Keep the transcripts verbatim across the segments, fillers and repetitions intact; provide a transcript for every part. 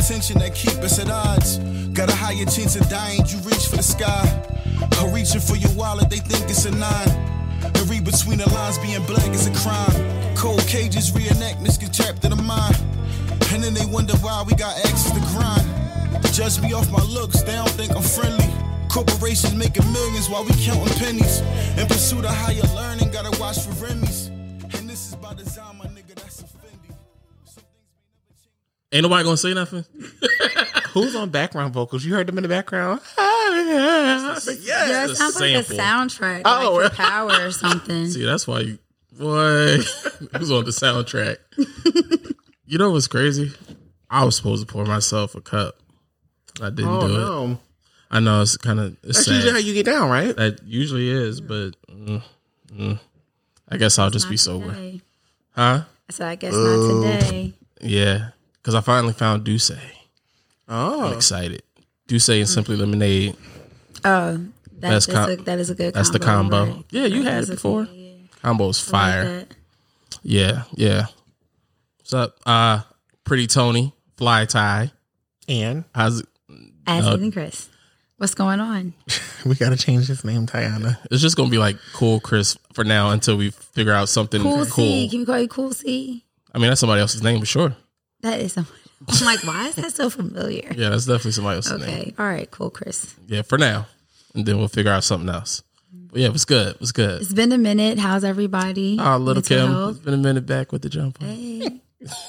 attention that keep us at odds. Got a higher chance of dying, you reach for the sky. Or reaching for your wallet, they think it's a nine. To read between the lines, being black is a crime. Cold cages, reenactments get trapped in the mind. And then they wonder why we got access to grind. Judge me off my looks, they don't think I'm friendly. Corporations making millions while we counting pennies. In pursuit of higher learning, gotta watch for Remy's. And this is by design, my nigga, that's offending. Ain't nobody gonna say nothing? Who's on background vocals? You heard them in the background? Yes, yeah, it sounds like a sample. soundtrack. Oh. Like for Power or something. See, that's why you, boy, it was on the soundtrack. You know what's crazy? I was supposed to pour myself a cup. I didn't Oh, do it. no. I know it's kind of That's sad. usually how you get down, right? That usually is, but mm, mm, I guess I'll just Not be sober. today. Huh? I said, I guess not today. Yeah, because I finally found Douce. I'm Oh. excited. Douce and Simply Lemonade. Oh, that, That's that's com- a, that is a good That's combo. the combo. Right. Yeah, you Right, had that's it a- before. yeah, yeah. Combo's I like fire. that. Yeah, yeah. What's up? Uh, Pretty Tony, Fly Tie. And How's it? Ashley Uh, and Chris. What's going on? we got to change his name, Tiana. It's just gonna be like Cool Chris for now until we figure out something Cool cool. C. Can we call you Cool C? I mean, that's somebody else's name for sure. That is somebody. I'm like, why is that so familiar? Yeah, that's definitely somebody else's name. Okay. All right. Cool, Chris. Yeah, for now, and then we'll figure out something else. But yeah, it was good. It was good. It's been a minute. How's everybody? Oh, little Mental Kim, health? it's been a minute back with the jump on. Hey.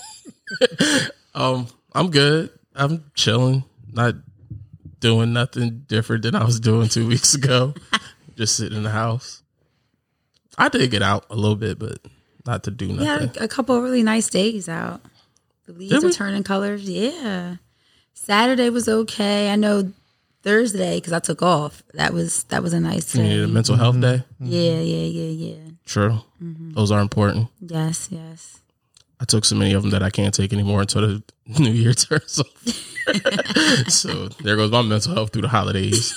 Um, I'm good. I'm chilling, not doing nothing different than I was doing two weeks ago. Just sitting in the house. I did get out a little bit, but not to do We nothing. had a couple of really nice days out. The leaves Did are we? turning colors. Yeah. Saturday was okay. I know Thursday, because I took off. That was that was a nice You day. need a mental health day. Yeah, yeah, yeah, yeah. True. Those are important. Yes, yes. I took so many of them that I can't take anymore until the new year turns off. So there goes my mental health through the holidays.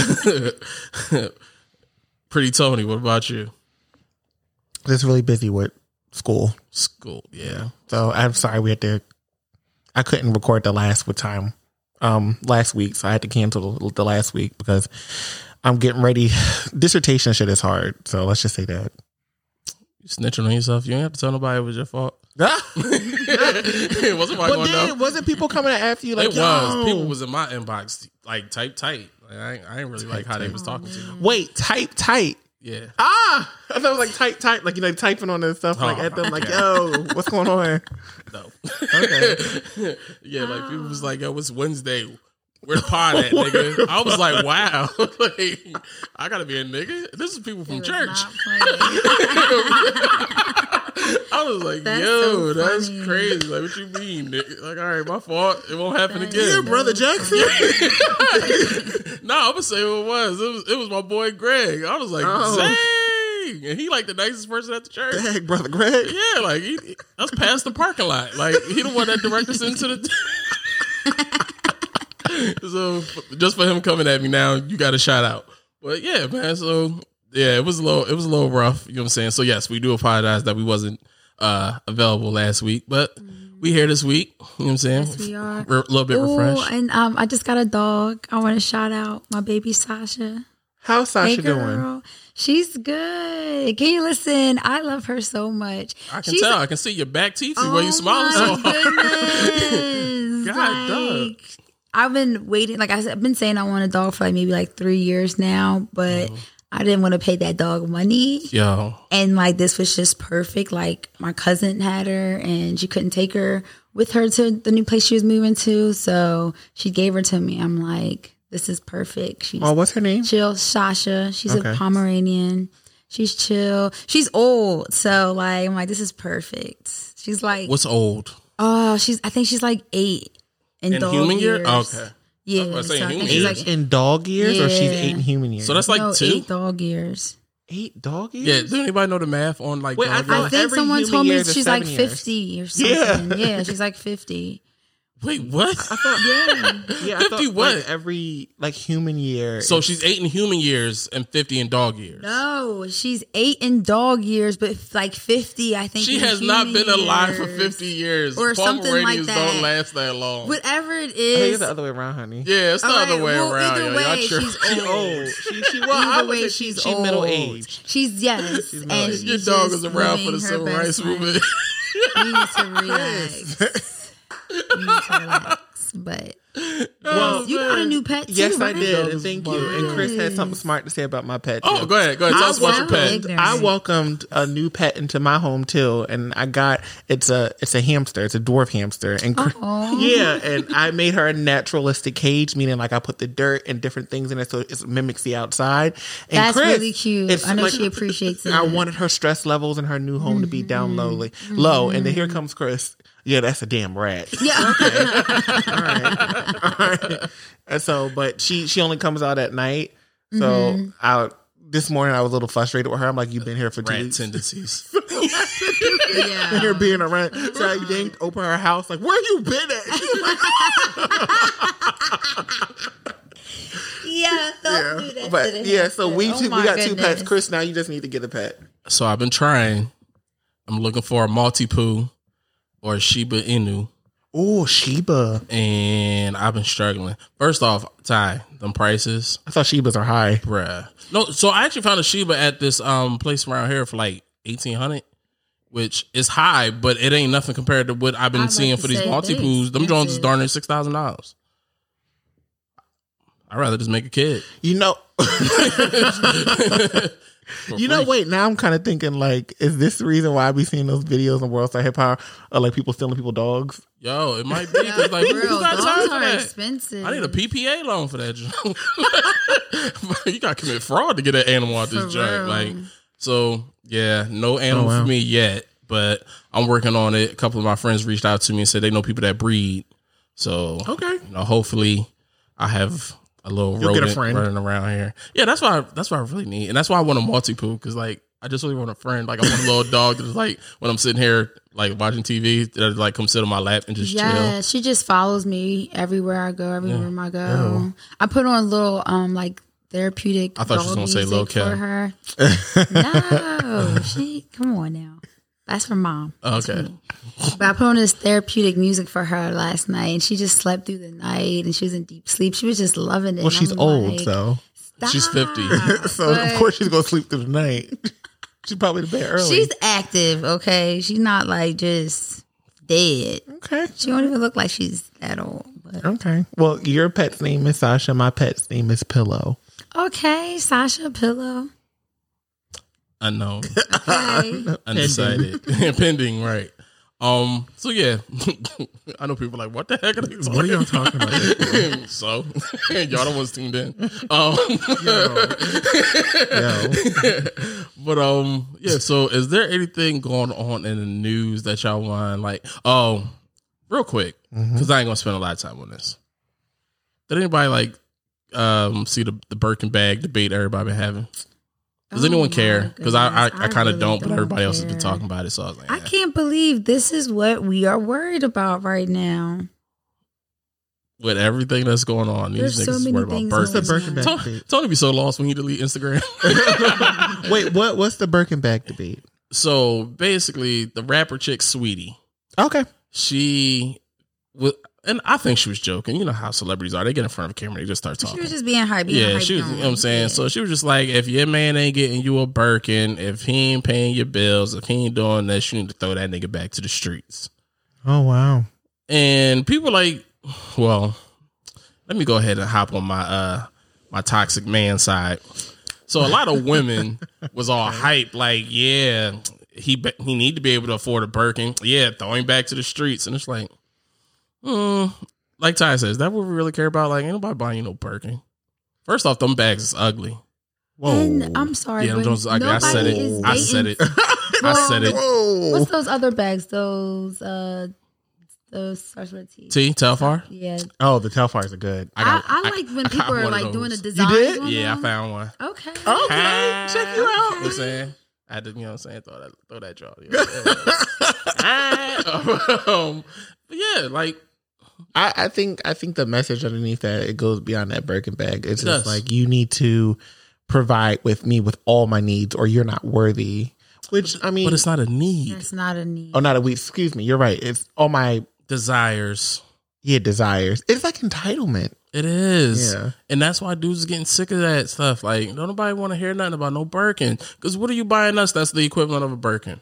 Pretty Tony, what about you? Just really busy with school. School, yeah. So I'm sorry we had to, I couldn't record the last with time um, last week. So I had to cancel the, the last week because I'm getting ready. Dissertation shit is hard. So let's just say that. You snitching on yourself. You ain't have to tell nobody it was your fault. but Wasn't nobody gonna know. then, wasn't people coming to ask you like, It was. yo, People was in my inbox like type tight. Like, I, ain't- I ain't really like how they was talking to me. wait, type tight. Yeah. Ah, I thought it was like type type, like you know, typing on this stuff, like Oh, at them, like, okay. yo, what's going on? No. Okay. Yeah, like people was like, yo, it's Wednesday. Where the pod at, nigga? I was like, wow. Like, I gotta be a nigga. This is people from It was church. not playing. I was like, That's yo, so that's funny. crazy. Like, what you mean, nigga? Like, all right, my fault. It won't happen That again. is Your brother Jackson. No, I'm gonna say who it was. It was it was my boy Greg. I was like, Oh. dang. And he like the nicest person at the church. Dang, brother Greg. Yeah, like he, he that's past the parking lot. Like he the one that directed us into the. So just for him coming at me now, you got a shout out. But yeah, man. So yeah, it was a little, it was a little rough. You know what I'm saying? So yes, we do apologize that we wasn't uh, available last week, but we here this week. You know what I'm saying? Yes, we are. We're a little bit Oh, refreshed. and um, I just got a dog. I want to shout out my baby Sasha. How's Sasha Hey, doing? girl. She's good. Can you listen? I love her so much. I can She's- tell. I can see your back teeth Oh where you smiling so my hard. goodness. God, dog. Like, I've been waiting. Like I said, I've been saying I want a dog for like maybe like three years now, but Mm-hmm. I didn't want to pay that dog money. Yo, And like this was just perfect. Like my cousin had her and she couldn't take her with her to the new place she was moving to. So she gave her to me. I'm like, this is perfect. She's Oh, what's her name? chill. Sasha. She's Okay. a Pomeranian. She's chill. She's old. So like, I'm like, this is perfect. She's like, what's old? oh, she's, I think she's like eight in, In dog human year? years. Okay. Yeah. I was So saying I think human she's years. like Eight in dog years, or she's Yeah. eight in human years? So that's like no, two. eight dog years. eight dog Yeah. years. Does anybody know the math on like? Wait, I dog thought- I years? think every someone human told me year is she's like seven years. fifty or Yeah. something. Yeah, she's like fifty. Wait, what? I thought, Yeah. yeah, I fifty thought, what? Like, every like human year. So she's eight in human years and fifty in dog years. No, she's eight in dog years, but like fifty, I think. She in has not human been alive for years. fifty years. Or something like Pomeranians that. don't last that long. Whatever it I think is. it's the other way around, honey. Yeah, it's the All other right, way well, around. either yo. way, Y'all she's tri- old. Oh, she, she well, I Either would way, say she's she old. middle aged. She's yes, and middle-aged. Your she's dog just is around for living the her civil best rights life. movement. You need to relax. You need to relax, but Well, you got a new pet too, Yes, I right? did. And thank you. And Chris had something smart to say about my pet. Oh, too. go ahead. Go ahead. Tell I us about your pet. ignorant. I welcomed a new pet into my home too, and I got it's a it's a hamster. It's a dwarf hamster, and Chris- Aw. yeah, and I made her a naturalistic cage, meaning like I put the dirt and different things in it so it mimics the outside. And That's Chris, really cute. it's I know like- she appreciates it. I wanted her stress levels in her new home to be down lowly, low, and then here comes Chris. Yeah, that's a damn rat. Yeah. All right, all right. And so, but she she only comes out at night. So I this morning I was a little frustrated with her. I'm like, you've been here for two Rat weeks. tendencies. Yeah. You're being around. So I yanked open her house. Like, where you been at? She was like, Yeah, don't do that to but the yeah, so we hamster. two, Oh we my got two goodness. pets. Chris, now you just need to get a pet. So I've been trying. I'm looking for a Maltipoo or a Shiba Inu, Oh, Sheba. and I've been struggling. First off, Ty, them prices, I thought Shebas are high. bruh. No, so I actually found a Shiba at this um place around here for like eighteen hundred, which is high, but it ain't nothing compared to what I've been I'd like seeing to for these say Maltipoos. they Them Jones is expensive. darn near six thousand dollars. I'd rather just make a kid. You know, for you know. free. Wait, now I'm kind of thinking like, is this the reason why I be seeing those videos on World Star Hip Hop of like people stealing people dogs? Yo, it might be 'cause, like who Real, got dogs time for are that? expensive. I need a P P A loan for that joint. You got to commit fraud to get that animal out this For joint. real. Like, so yeah, no animal Oh, wow. for me yet, but I'm working on it. A couple of my friends reached out to me and said they know people that breed. So Okay. you know, hopefully, I have a little You'll get a rodent friend. running around here. Yeah, that's why. I, that's what I really need, and that's why I want a Maltipoo because like I just really want a friend. Like I want a little dog that's like when I'm sitting here like watching T V that like come sit on my lap and just Yeah, chill. she just follows me everywhere I go, every room I go. I put on a little um like therapeutic. I thought she was dog gonna say music Lil' for Kim. her. No, she come on now. That's her mom. Okay. But I put on this therapeutic music for her last night, and she just slept through the night, and she was in deep sleep. She was just loving it. Well, And she's I'm old, like, so She's fifty. so of But- course she's gonna sleep through the night. She's probably to bed early. She's active, okay. She's not like just dead. okay. She don't even look like she's that old. But Okay. Well, your pet's name is Sasha. My pet's name is Pillow. okay, Sasha Pillow. Unknown. Okay. Undecided. Pending, right. Um, so yeah. I know people are like, what the heck are they talking What are y'all talking about? So y'all the ones tuned in. Um Yo. but um yeah, so is there anything going on in the news that y'all want like oh real quick, because I ain't gonna spend a lot of time on this. Did anybody like um see the the Birkin bag debate everybody been having? Does Oh anyone my care? Because I I, goodness, I kind of really don't, but everybody else has been care. talking about it. So I was like, I eh. can't believe this is what we are worried about right now. With everything that's going on, these There's niggas so is many worried about things What's the Birkin. going Birkin on. bag Tony, debate? Tony be so lost when he delete Instagram. Wait, what? What's the Birkin bag debate? So basically, the rapper chick Sweetie, Okay. she was, and I think she was joking. You know how celebrities are; they get in front of a camera, they just start She talking. was just being hype. Being Yeah, hype she was. You on. know what I'm saying? Yeah. So she was just like, if your man ain't getting you a Birkin, if he ain't paying your bills, if he ain't doing this, you need to throw that nigga back to the streets. Oh wow. And people like, well, let me go ahead and hop on my uh my toxic man side. So a lot of women was all hype, like, yeah, he be- he need to be able to afford a Birkin. Yeah, throw him back to the streets. And it's like, hmm, like Ty says, that what we really care about? Like, ain't nobody buying you no Birkin. First off, them bags is ugly. Whoa. And I'm sorry, Yeah, them but Jones is ugly. I said nobody it. is I said dating- it. I said it. Whoa. What's those other bags? Those uh, those starts with a T. T, Telfar? Yeah, Oh, the Telfars are good. I, got- I, I- like when I got people are one of like doing the those. designs. did? on Yeah, I them. found one. Okay. Okay, check you out. You know what I'm saying? I had to, you know what I'm saying? Throw that, throw that jaw. You know what I'm saying? um, but yeah, like, I, I think I think the message underneath that, it goes beyond that Birkin bag. It's It just does. like, you need to provide with me with all my needs, or you're not worthy. Which, I mean, But it's not a need. That's not a need. oh, not a week. Excuse me. You're right. It's all my Desires. yeah desires. It's like entitlement. It is. Yeah. And that's why dudes are getting sick of that stuff. Like, don't nobody want to hear nothing about no Birkin. Because what are you buying us that's the equivalent of a Birkin?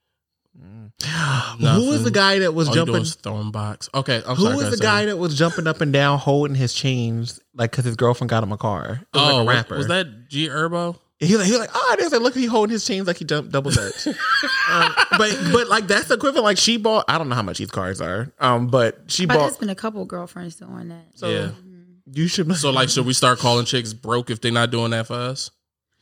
Who was the guy that was All you jumping? doing is throwing box. Okay, I'm Who sorry. was go the ahead, guy Sam. that was jumping up and down, holding his chains, like because his girlfriend got him a car? It was Oh, like a was- rapper. was that G Herbo? He was like, he was like, oh, there's like, look, he holding his chains like he jumped double dutch. um, but but like that's the equivalent. Like she bought, I don't know how much these cars are, um, but she But bought. there's been a couple girlfriends doing that. So Yeah. you should. So, like, should we start calling chicks broke if they're not doing that for us?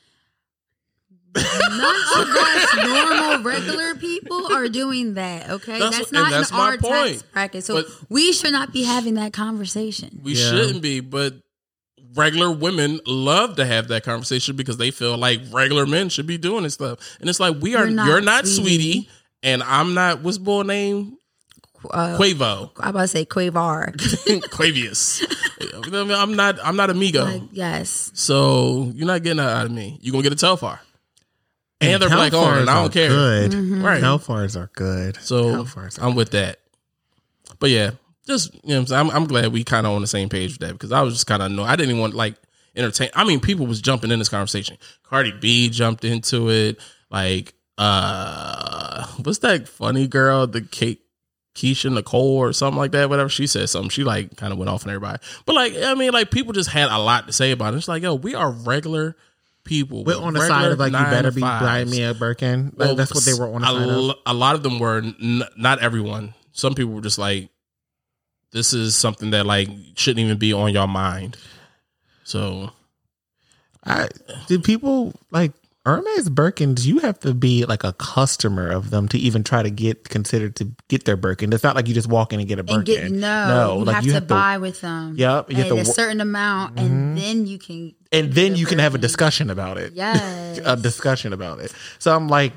None of us normal, regular people are doing that. Okay, That's that's, what- and not that's in my our tax point. bracket. So But- we should not be having that conversation. We Yeah. shouldn't be, but regular women love to have that conversation because they feel like regular men should be doing this stuff. And it's like, we are, You're not, you're not sweetie. sweetie, and I'm not, what's boy name? Uh, Quavo. I'm about to say Quavar. Quavius. You know what I mean? I'm not, I'm not amigo. Like, yes, So you're not getting that out of me. You're going to get a Telfar. And they're black Telfars owned, and I are don't care. Good. Right. Telfars are good. So Telfars are I'm with that. But yeah, just, you know what I'm saying? I'm, I'm glad we kind of on the same page with that because I was just kind of annoyed. I didn't even want like entertain. I mean, people was jumping in this conversation. Cardi B jumped into it. Like, uh, what's that funny girl? The Kate, Keisha Nicole or something like that. Whatever she said something, she like kind of went off on everybody. But like, I mean, like people just had a lot to say about it. It's like, yo, we are regular people. We're with on the regular side of like, you nine better to be fives. buying me a Birkin. Like, Well, that's what they were on the a, side of. lo- a lot of them were, n- not everyone. Some people were just like, this is something that like shouldn't even be on your mind. So I, did people like Hermes Birkins? You have to be like a customer of them to even try to get considered to get their Birkin. It's not like you just walk in and get a Birkin. and get no, you like have to buy with them. Yep, you have at to a wo- certain amount, and then you can. and then get you can have a Birkin. discussion about it. Yes, A discussion about it. So I'm like,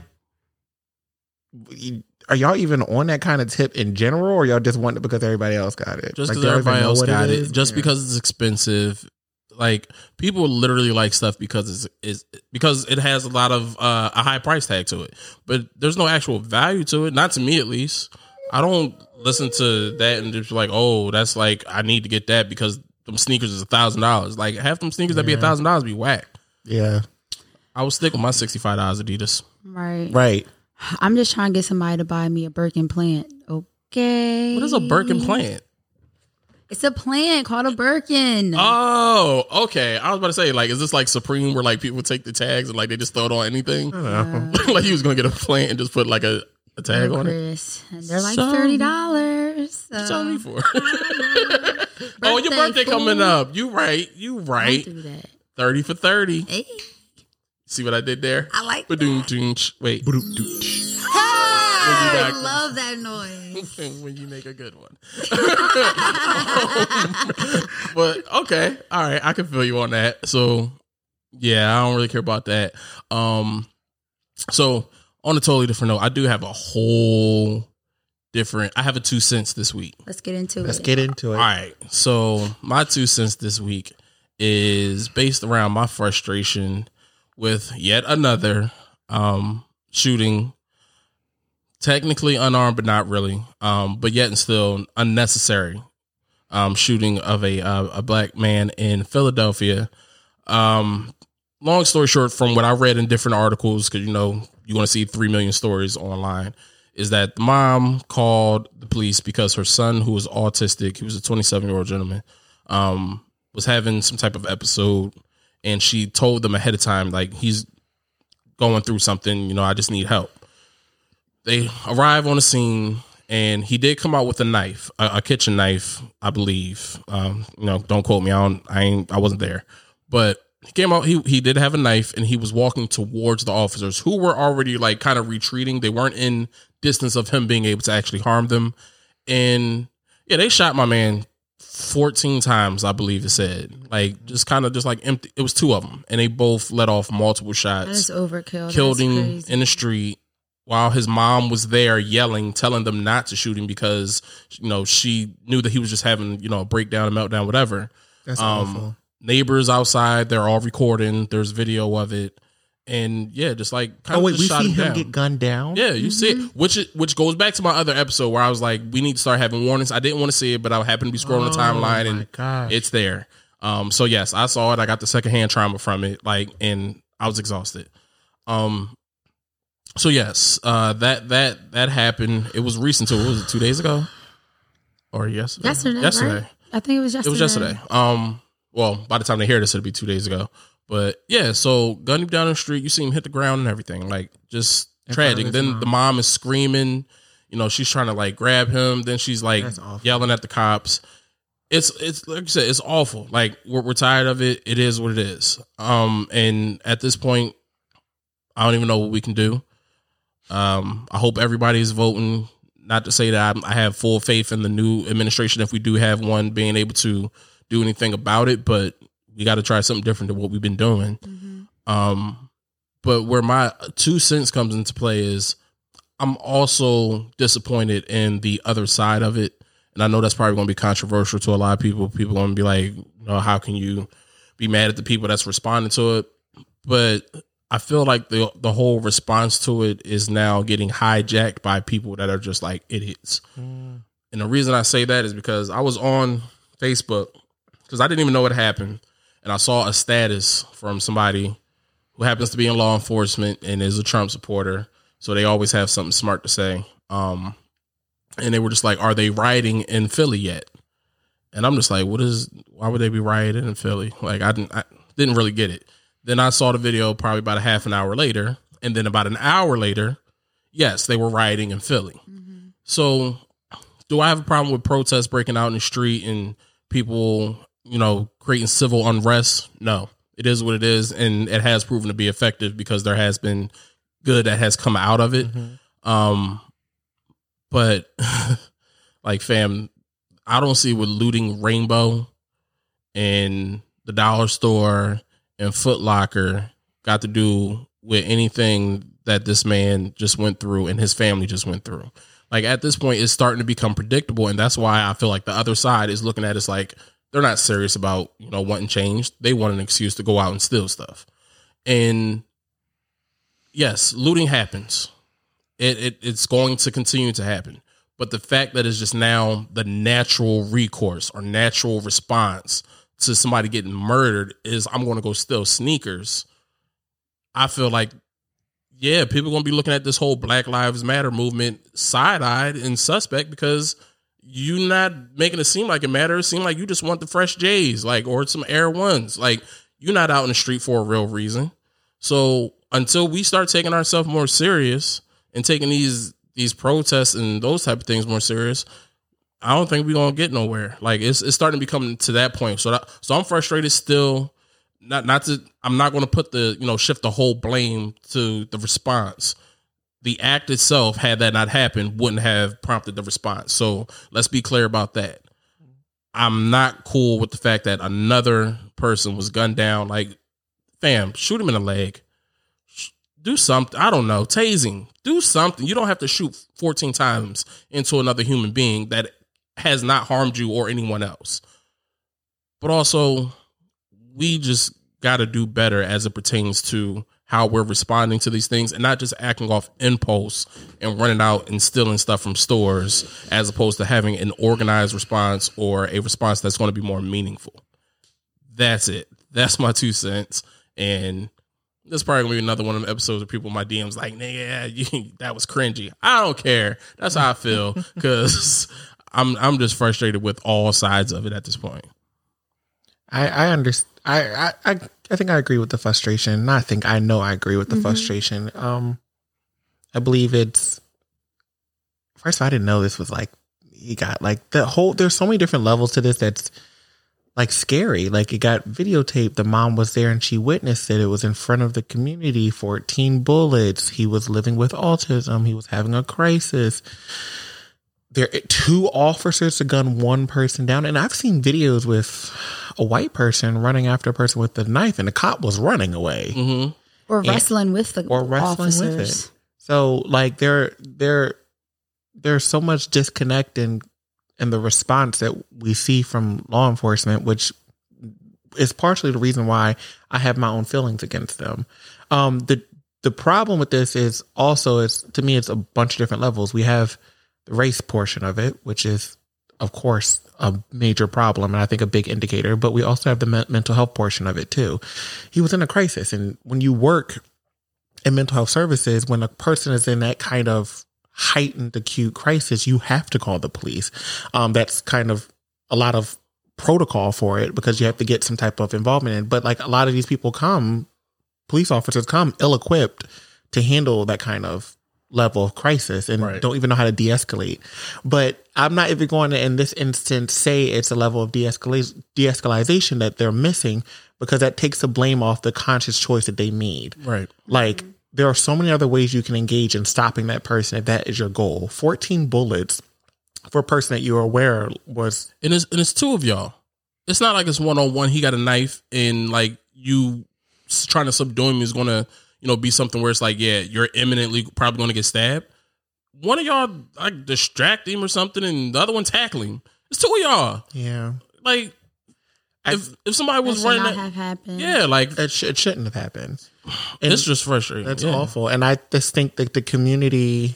are y'all even on that kind of tip in general, or y'all just want it because everybody else got it? just Like, because do y'all even everybody know else what got it, is? just Yeah. because it's expensive, like people literally like stuff because it's is because it has a lot of uh, a high price tag to it, but there's no actual value to it. Not to me, at least. I don't listen to that and just be like, oh, that's like I need to get that because them sneakers is a thousand dollars. Like half them sneakers that be a thousand dollars be whack. Yeah, I will stick with my sixty-five dollars Adidas. right. right. I'm just trying to get somebody to buy me a Birkin plant. Okay, What is a Birkin plant? It's a plant called a Birkin. Oh, okay. I was about to say, like, is this like Supreme where like people take the tags and like they just throw it on anything? Like he was gonna get a plant and just put like a, a tag on it. Chris. And they're like So- thirty dollars. What you telling me for? Oh, your birthday fool. coming up. You right. You Don't right. do that. Thirty for thirty. Hey, See what I did there? I like Ba-doom, that. doom, ch- Wait. Hey, I got- love that noise. When you make a good one. But okay, all right, I can feel you on that. So yeah, I don't really care about that. Um, so on a totally different note, I do have a whole different. I have a two cents this week. Let's get into Let's it. get into it. All right, so my two cents this week is based around my frustration with yet another um, shooting. Technically unarmed, but not really. Um, but yet and still unnecessary um, shooting of a uh, a black man in Philadelphia. Um, long story short, from what I read in different articles, because you know you want to see three million stories online, is that the mom called the police because her son, who was autistic, he was a twenty-seven year old gentleman, um, was having some type of episode, and she told them ahead of time, like, he's going through something. You know, I just need help. They arrive on the scene, and he did come out with a knife, a, a kitchen knife, I believe. Um, you know, don't quote me. I don't, I ain't, I wasn't there, but he came out. He he did have a knife, and he was walking towards the officers who were already like kind of retreating. They weren't in distance of him being able to actually harm them. And yeah, they shot my man fourteen times, I believe it said. Like just kind of just like empty. It was two of them, and they both let off multiple shots. That is overkill. Killed That's him crazy. in the street. while his mom was there yelling, telling them not to shoot him because, you know, she knew that he was just having, you know, a breakdown, a meltdown, whatever. That's um, awful. Neighbors outside, they're all recording. There's video of it. And yeah, just like kind oh wait, of we shot see him, him down. get gunned down. Yeah, you mm-hmm. see it, which which goes back to my other episode where I was like, we need to start having warnings. I didn't want to see it, but I happened to be scrolling oh, the timeline and gosh. It's there. Um, so yes, I saw it. I got the secondhand trauma from it, like, and I was exhausted. Um, so yes, uh, that that that happened. It was recent too. What was it, two days ago, or yesterday? Yesterday, yesterday. Right? I think it was yesterday. It was yesterday. Um, well, by the time they hear this, it'll be two days ago. But yeah, so gunned him down the street. You see him hit the ground and everything, like just In tragic. Then mom. the mom is screaming. You know, she's trying to like grab him. Then she's like yelling at the cops. It's it's like you said, it's awful. Like we're, we're tired of it. It is what it is. Um, and at this point, I don't even know what we can do. Um, I hope everybody's voting. Not to say that I, I have full faith in the new administration, if we do have one, being able to do anything about it, but we got to try something different than what we've been doing. Mm-hmm. Um, but where my two cents comes into play is I'm also disappointed in the other side of it. And I know that's probably going to be controversial to a lot of people. People are going to be like, you know, how can you be mad at the people that's responding to it? But I feel like the the whole response to it is now getting hijacked by people that are just like idiots. Mm. And the reason I say that is because I was on Facebook because I didn't even know what happened. And I saw a status from somebody who happens to be in law enforcement and is a Trump supporter. So they always have something smart to say. Um, and they were just like, are they rioting in Philly yet? And I'm just like, what is, why would they be rioting in Philly? Like, I didn't, I didn't really get it. Then I saw the video probably about a half an hour later. And then about an hour later, yes, they were rioting in Philly. Mm-hmm. So do I have a problem with protests breaking out in the street and people, you know, creating civil unrest? No, it is what it is. And it has proven to be effective because there has been good that has come out of it. Mm-hmm. Um, but like, fam, I don't see what looting Rainbow and the dollar store and Foot Locker got to do with anything that this man just went through and his family just went through. Like, at this point, it's starting to become predictable. And that's why I feel like the other side is looking at us like they're not serious about, you know, wanting change. They want an excuse to go out and steal stuff. And yes, looting happens. It, it it's going to continue to happen. But the fact that it's just now the natural recourse or natural response to somebody getting murdered is I'm going to go steal sneakers. I feel like, yeah, people are going to be looking at this whole Black Lives Matter movement side-eyed and suspect because you're not making it seem like it matters. It seems like you just want the fresh J's, like, or some Air Ones. Like, you're not out in the street for a real reason. So until we start taking ourselves more serious and taking these these protests and those type of things more serious, I don't think we're gonna get nowhere. Like, it's it's starting to become to that point. So that, so I'm frustrated still. Not not to I'm not gonna put the, you know, shift the whole blame to the response. The act itself, had that not happened, wouldn't have prompted the response. So let's be clear about that. I'm not cool with the fact that another person was gunned down. Like, fam, shoot him in the leg. Do something. I don't know. Tasing. Do something. You don't have to shoot fourteen times into another human being that has not harmed you or anyone else. But also, we just got to do better as it pertains to how we're responding to these things and not just acting off impulse and running out and stealing stuff from stores, as opposed to having an organized response or a response that's going to be more meaningful. That's it. That's my two cents. And this probably gonna be another one of them episodes where people in my D Ms like, nigga, you, that was cringy. I don't care. That's how I feel, because I'm I'm just frustrated with all sides of it at this point. I I understand. I, I I think I agree with the frustration. Not I think I know I agree with the mm-hmm. frustration. Um, I believe it's first of all, I didn't know this was like he got like the whole. There's so many different levels to this that's like scary. Like, it got videotaped. The mom was there and she witnessed it. It was in front of the community. fourteen bullets. He was living with autism. He was having a crisis. There two officers to gun one person down. And I've seen videos with a white person running after a person with a knife and the cop was running away. Mm-hmm. Or wrestling and, with the or wrestling officers. with it. So like there there there's so much disconnect in in the response that we see from law enforcement, which is partially the reason why I have my own feelings against them. Um, the the problem with this is also it's to me it's a bunch of different levels. We have the race portion of it, which is of course a major problem and I think a big indicator, but we also have the me- mental health portion of it too. He was in a crisis, and when you work in mental health services, when a person is in that kind of heightened acute crisis, you have to call the police. Um, that's kind of a lot of protocol for it because you have to get some type of involvement in. But like a lot of these people come, police officers come ill-equipped to handle that kind of level of crisis and right. don't even know how to de-escalate. But I'm not even going to, in this instance, say it's a level of de-escalation, de-escalation that they're missing, because that takes the blame off the conscious choice that they made. Right. Like, there are so many other ways you can engage in stopping that person if that is your goal. fourteen bullets for a person that you're aware was... And it's, and it's two of y'all. It's not like it's one-on-one. He got a knife and like you trying to subdue him is going to, you know, be something where it's like, yeah, you're imminently probably going to get stabbed. One of y'all like distract him or something and the other one tackling. It's two of y'all. Yeah. Like, if if somebody was that should running... not that, have happened. Yeah, like... It, sh- it shouldn't have happened. And it's just frustrating. That's yeah. awful. And I just think that the community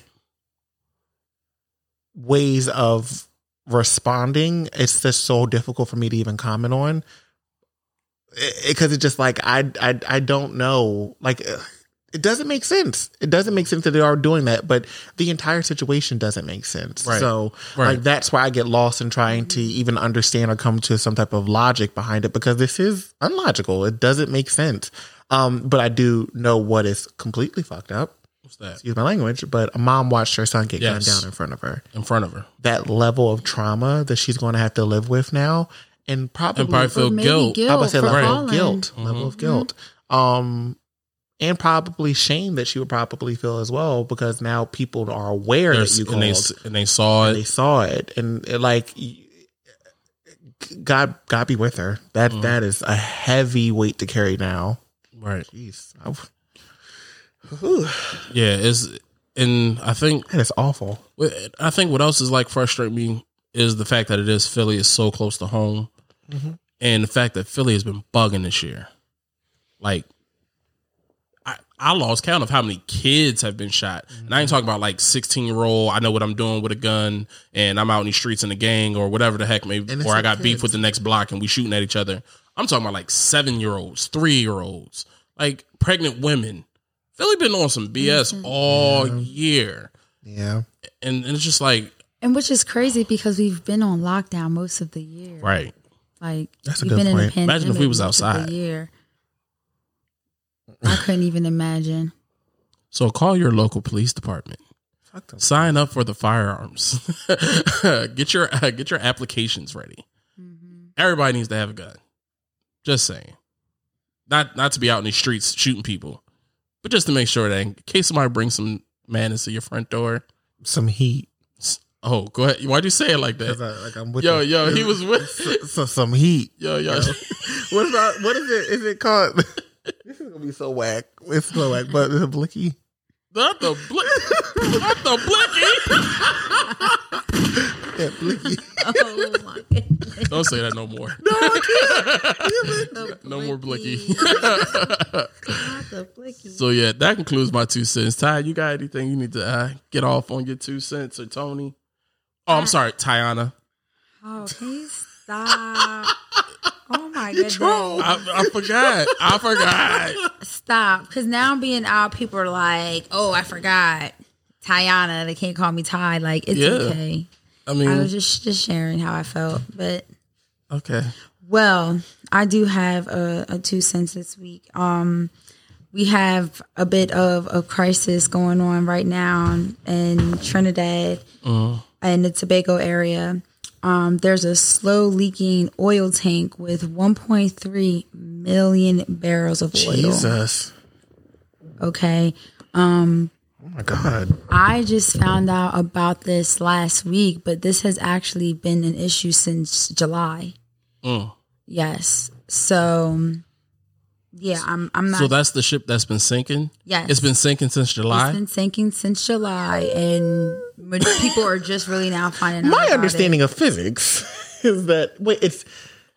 ways of responding, it's just so difficult for me to even comment on. Because it, it's just like, I, I, I don't know. Like, it doesn't make sense. It doesn't make sense that they are doing that, but the entire situation doesn't make sense. Right. So right. like, that's why I get lost in trying to even understand or come to some type of logic behind it, because this is unlogical. It doesn't make sense. Um, but I do know what is completely fucked up. What's that? Excuse my language, but a mom watched her son get yes. gunned down in front of her. In front of her. That level of trauma that she's going to have to live with now, and probably, and probably feel guilt. I would say for level falling. of guilt, Mm-hmm. level of guilt, um, and probably shame that she would probably feel as well, because now people are aware There's, that you and called, they, and they saw and it. they saw it, and it, like, God, God be with her. That mm. that is a heavy weight to carry now. Right. Jeez. Yeah, it's and I think that is awful. I think what else is like frustrating me is the fact that it is Philly is so close to home, mm-hmm. and the fact that Philly has been bugging this year. Like, I, I lost count of how many kids have been shot, mm-hmm. and I ain't talking about like sixteen year old. I know what I'm doing with a gun, and I'm out in the streets in a gang or whatever the heck, maybe, or I got kids. beef with the next block and we shooting at each other. I'm talking about like seven year olds, three year olds, like pregnant women. Philly been on some B S mm-hmm. all yeah. year. Yeah. And, and it's just like... And which is crazy because we've been on lockdown most of the year. Right. Like, that's a we've good been point. in a pandemic. Imagine if we was most of outside. the year. I couldn't even imagine. So call your local police department. Fuck them. Sign up for the firearms. get your uh, get your applications ready. Mm-hmm. Everybody needs to have a gun. Just saying. Not not to be out in the streets shooting people, but just to make sure that in case somebody brings some madness to your front door, some heat. Oh, go ahead. Why'd you say it like that? I, like I'm with yo, you. yo, he was with so, so some heat. Yo, yo. yo. What about what is it? Is it called? This is gonna be so whack. It's so whack, but it's a blicky. Not the blicky. Not the blicky. Yeah, blicky. Oh my goodness. Don't say that no more. No, I can't. No more blicky. Not the blicky. So yeah, that concludes my two cents. Ty, you got anything you need to uh, get off on your two cents, or Tony? Oh, I'm sorry, Tiana. Oh, can you stop? Oh my goodness. I, I forgot. I forgot. Stop. Because now I'm being out. People are like, oh, I forgot. Tiana. They can't call me Ty. Like, it's Yeah. okay. I mean, I was just, just sharing how I felt. But, okay. well, I do have a, a two cents this week. Um, we have a bit of a crisis going on right now in Trinidad Uh, and the Tobago area. Um, there's a slow leaking oil tank with one point three million barrels of oil. Jesus. Okay. Um, Oh my God. I just found out about this last week, but this has actually been an issue since July. uh, Yes. So Yeah, I'm. I'm not. So that's the ship that's been sinking. Yes. It's been sinking since July. It's been sinking since July, and people are just really now finding out. My about understanding it. of physics is that wait, it's.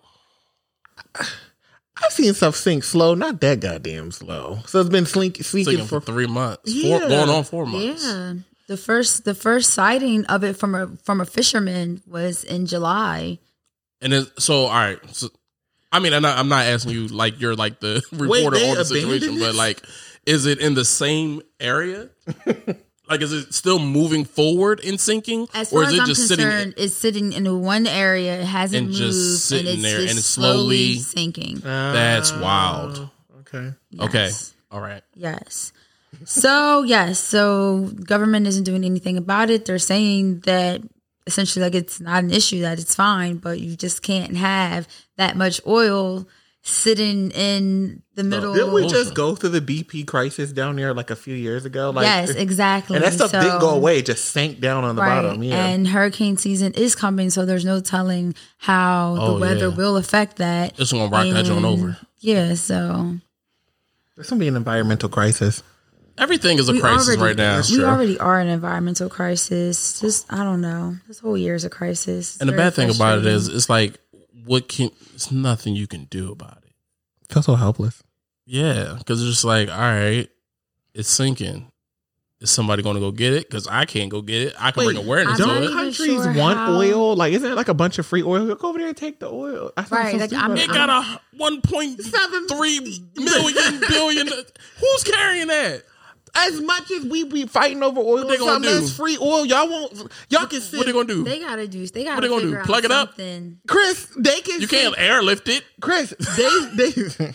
I've seen stuff sink slow, not that goddamn slow. So it's been slink, sinking Sinking for for three months. Yeah. Four, going on four months. Yeah, the first the first sighting of it from a from a fisherman was in July. And then, so, all right. So, I mean, I'm not, I'm not asking you like you're like the reporter they on the abandoned situation, it? but like, is it in the same area? Like, is it still moving forward in sinking, As or far is as it I'm just concerned, sitting? it's sitting in one area. It hasn't And moved, just sitting and it's there, just and it's slowly, slowly- sinking. That's wild. Okay. Okay, Yes. all right. Yes. So yes, so government isn't doing anything about it. They're saying that essentially like it's not an issue, that it's fine, but you just can't have that much oil sitting in the middle. Didn't we Ocean. just go through the B P crisis down there like a few years ago? Like, yes, exactly. and that stuff So- didn't go away; it just sank down on the Right. bottom. Yeah. And hurricane season is coming, so there's no telling how Oh, the weather yeah. will affect that. It's gonna rock that joint And, over. Yeah, so There's gonna be an environmental crisis. Everything is a we crisis already, right now. We true. already are in an environmental crisis. Just I don't know. This whole year is a crisis. It's And the very bad thing about it frustrating. is, it's like, what can? It's nothing you can do about it. I feel so helpless. Yeah, because it's just like, all right, it's sinking. Is somebody going to go get it? Because I can't go get it. I can Wait, bring awareness I'm to not it. even Countries sure want how- oil. Like, isn't it like a bunch of free oil? Go over there and take the oil. I thought Right, so like, stupid. I'm- It got a one point three million billion. Who's carrying that? As much as we be fighting over oil, What they gonna something do? that's free oil. Y'all won't. Y'all can sit. What they gonna do? They gotta do. They gotta. What they gonna do? figure out Plug it up? something. Chris, they can. You send- can't airlift it. Chris, they they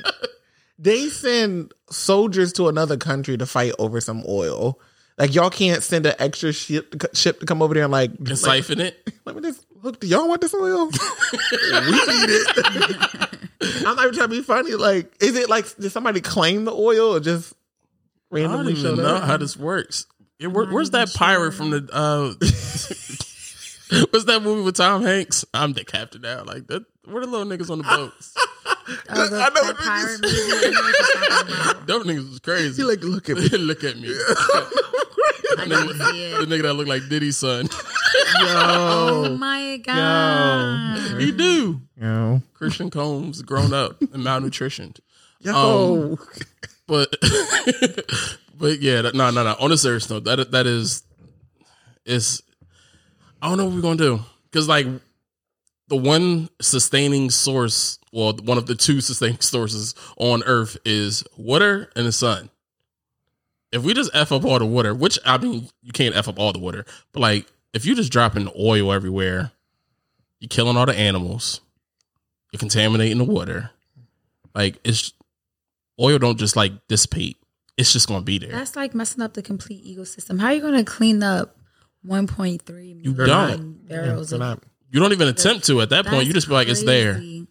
they send soldiers to another country to fight over some oil. Like y'all can't send an extra ship ship to come over there and like, And like siphon it. let me just look. Do y'all want this oil? We need it. I'm not even trying to be funny. Like, is it like did somebody claim the oil or just I don't randomly even showed know up? how this works. Yeah, where, not where's even that pirate sure. from the? Uh, what's that movie with Tom Hanks? I'm the captain now. Like that. Where the little niggas on the boats? Oh, the, I know that what pirate this- movie. I know what you're talking about. Them niggas was crazy. He like look at me. look at me. I the, didn't see the it. nigga that look like Diddy's son. Oh Yo, my god! he do. yo, Christian Combs grown up and malnutritioned. yo. But but yeah, that, no, no, no. On a serious note, that that is is I don't know what we're gonna do because like the one sustaining source, well, one of the two sustaining sources on Earth is water and the sun. If we just f up all the water, which I mean, you can't f up all the water, but like if you just dropping oil everywhere, you're killing all the animals, you're contaminating the water. Like it's oil don't just like dissipate. It's just gonna be there. That's like messing up the complete ecosystem. How are you going to clean up one point three You million don't. barrels They're of? not. You don't even attempt to at that point. That's You just be like, it's there. crazy.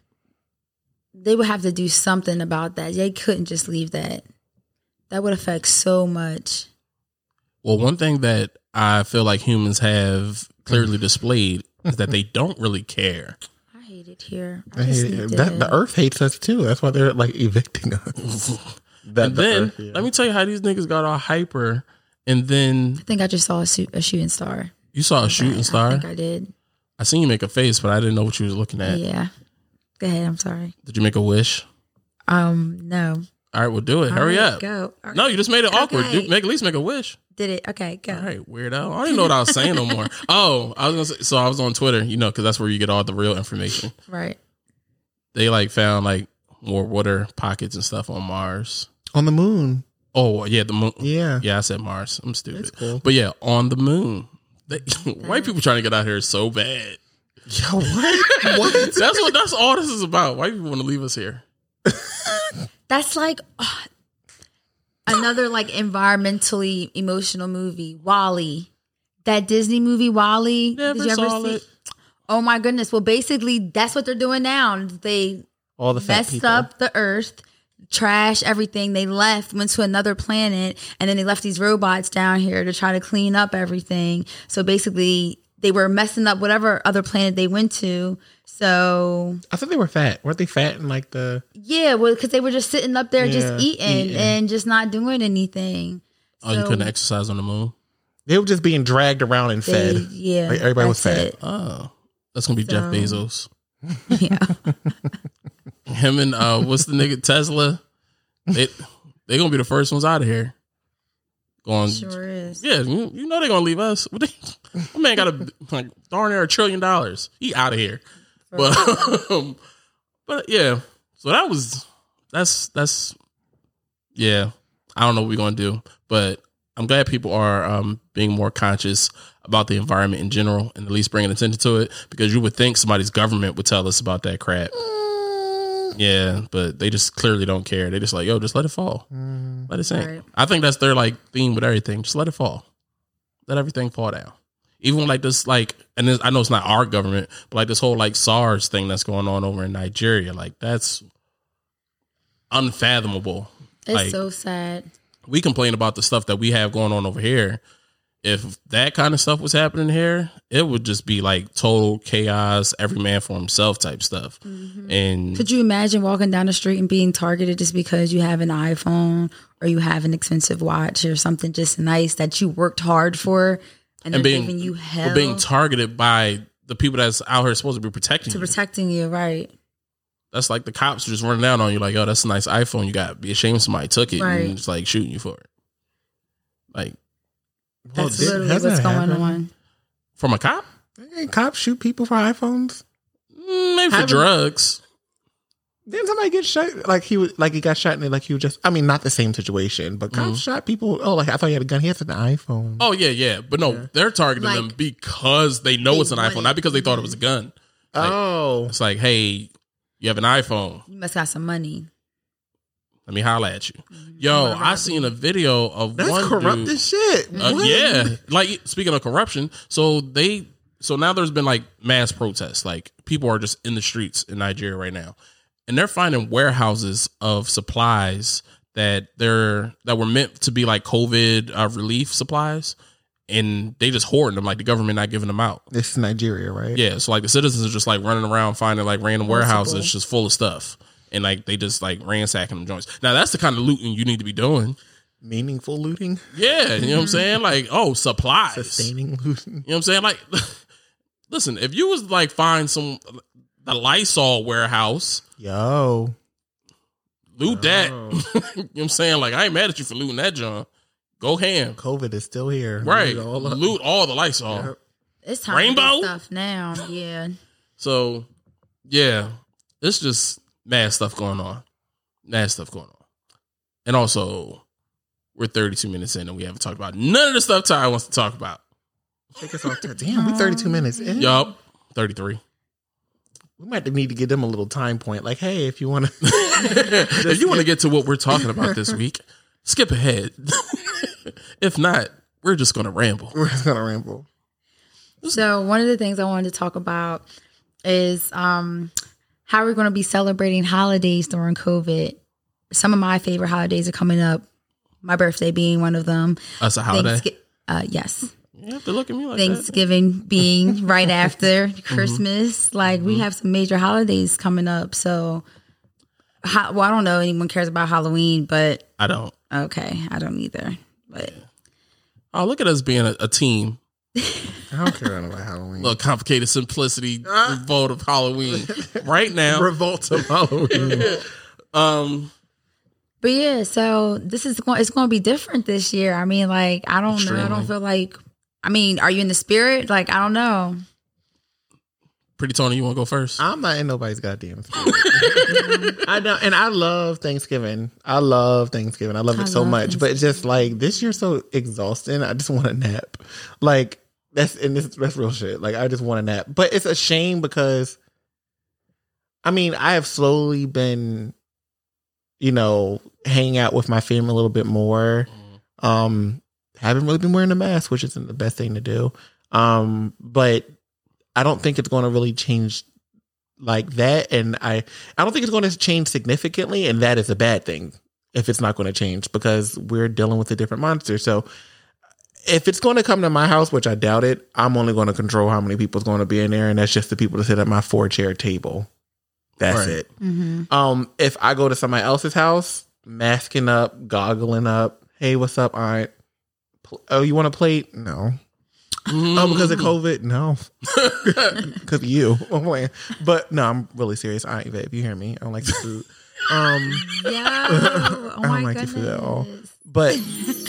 They would have to do something about that. They couldn't just leave that. That would affect so much. Well, one thing that I feel like humans have clearly displayed is that they don't really care. I hate it here. I They just hate- need that, to- the earth hates us too. That's why they're like evicting us. That, And the then Earth, yeah. let me tell you how these niggas got all hyper. And then I think I just saw a, shoot, a shooting star. you saw a shooting I star. think I did. I seen you make a face, but I didn't know what you was looking at. Yeah. Go ahead. I'm sorry. Did you make a wish? Um. No. All right, well, do it. All Hurry right, up. Go. All No, right. you just made it awkward. Okay. Do, make at least make a wish. Did it? Okay. Go. All right, weirdo. I don't even know what I was saying no more. Oh, I was gonna say. So I was on Twitter, you know, because that's where you get all the real information. Right. They like found like more water pockets and stuff on Mars. on the moon. Oh yeah, the moon. Yeah. Yeah, I said Mars. I'm stupid. That's cool. But yeah, on the moon. They, white people trying to get out here so bad. Yo, what? What? That's what. That's all this is about. White people want to leave us here. That's like uh, another like environmentally emotional movie, Wall-E. That Disney movie, Wall-E. Never Did you ever saw see? it. Oh my goodness! Well, basically, that's what they're doing now. They All the fat messed people. up the Earth, trash everything. They left, went to another planet, and then they left these robots down here to try to clean up everything. So basically, they they were messing up whatever other planet they went to. So I thought they were fat. Weren't they fat in like the? Yeah, well, because they were just sitting up there, Yeah, just eating, eating. and just not doing anything. Oh, you So couldn't exercise on the moon? They were just being dragged around and they- fed. Yeah, Like, everybody was that's fat. it. Oh, that's gonna be Jeff So- Bezos. Yeah, Him and uh, what's the nigga Tesla? They they gonna be the first ones out of here. Going, sure is. yeah, you, you know they're gonna leave us. What they, my man got a like darn near a trillion dollars. He out of here. But um, but yeah, so that was that's that's yeah. I don't know what we're gonna do, but I'm glad people are um, being more conscious about the environment in general and at least bringing attention to it, because you would think somebody's government would tell us about that crap. Yeah, but they just clearly don't care. They just like, yo, just let it fall. Let it sink. Right. I think that's their like theme with everything. Just let it fall. Let everything fall down. Even like this, like, and this, I know it's not our government, but like this whole like SARS thing that's going on over in Nigeria, like that's unfathomable. It's Like, so sad. we complain about the stuff that we have going on over here. If that kind of stuff was happening here, it would just be like total chaos, every man for himself type stuff. And Could you imagine walking down the street and being targeted just because you have an iPhone or you have an expensive watch or something just nice that you worked hard for, and they're and being, giving you hell but being targeted by the people that's out here supposed to be protecting to you. protecting you, right? That's like the cops just running down on you like, oh, that's a nice iPhone. You got to be ashamed somebody took it Right. and it's like shooting you for it. Like That's did- literally hasn't what's it going happened? on. from a cop? Ain't cops shoot people for iPhones? Mm, maybe for Haven't- drugs. Didn't somebody get shot? Like he was, like he got shot and like he was just. I mean, not the same situation, but cops shot people. Oh, like I thought he had a gun. He has an iPhone. Oh, yeah, yeah. But no, they're targeting them Like, because they know they it's an want iPhone, it. not because they thought it was a gun. Like, oh. It's like, hey, you have an iPhone. You must got some money. Let me holler at you. Yo, I seen a video of That's one corrupt dude. as shit. Uh, What? yeah, like speaking of corruption, so they so now there's been like mass protests. Like people are just in the streets in Nigeria right now, and they're finding warehouses of supplies that they're that were meant to be like COVID uh, relief supplies, and they just hoarding them. Like the government not giving them out. This is Nigeria, right? Yeah, so like the citizens are just like running around finding like random warehouses just full of stuff, and like they just like ransacking them joints. Now that's the kind of looting you need to be doing. Meaningful looting, Yeah, you know what I'm saying? Like, oh, supplies. sustaining looting. You know what I'm saying? Like, listen, if you was like find some the Lysol warehouse, Yo, loot that. Oh. You know what I'm saying? Like, I ain't mad at you for looting that, John. Go ham. COVID is still here. Right. Loot all up. Loot all the Lysol. Yep. It's time Rainbow? to get stuff now. Yeah. So, yeah, it's just mad stuff going on. Mad stuff going on. And also, we're thirty-two minutes in and we haven't talked about none of the stuff Ty wants to talk about. Take us off. That. Damn, we thirty-two minutes in. Yup. thirty-three. We might need to give them a little time point. Like, hey, if you want to, If you want to get to what we're talking about this week, skip ahead. If not, we're just going to ramble. we're just gonna ramble. So one of the things I wanted to talk about is um, how we're going to be celebrating holidays during COVID. Some of my favorite holidays are coming up. My birthday being one of them. That's a holiday. Thanksgi- uh, yes. You have to look at me like that. Thanksgiving being right after Christmas. Like we have some major holidays coming up. So, ho- well, I don't know anyone cares about Halloween, but I don't. okay, I don't either. But Oh, look at us being a, a team. I don't care about Halloween. Look, complicated simplicity revolt of Halloween. Right now. Revolt of Halloween. Um, but yeah, so this is going. It's going to be different this year. I mean, like I don't know. I Extremely. don't feel like. I mean, are you in the spirit? Like I don't know. Pretty Tony, you want to go first? I'm not in nobody's goddamn spirit. I know, and I love Thanksgiving. I love Thanksgiving. I love it I so love much. But it's just like this year's so exhausting. I just want a nap. Like that's and this that's real shit. Like I just want a nap. But it's a shame because I mean I have slowly been, you know, hanging out with my family a little bit more. Um, haven't really been wearing a mask, which isn't the best thing to do. Um, but I don't think it's going to really change like that. And I, I don't think it's going to change significantly. And that is a bad thing if it's not going to change because we're dealing with a different monster. So if it's going to come to my house, which I doubt it, I'm only going to control how many people's going to be in there, and that's just the people to sit at my four chair table. That's Right. it. Mm-hmm. Um, if I go to somebody else's house, masking up, goggling up. Hey, what's up, aunt? Pl- Oh, you want a plate? No. Oh, because of COVID? No. Because of you. I'm playing. But no, I'm really serious. Aunt Yvette, if you hear me, I don't like the food. Um, Yo, oh I don't my like the goodness. food at all. But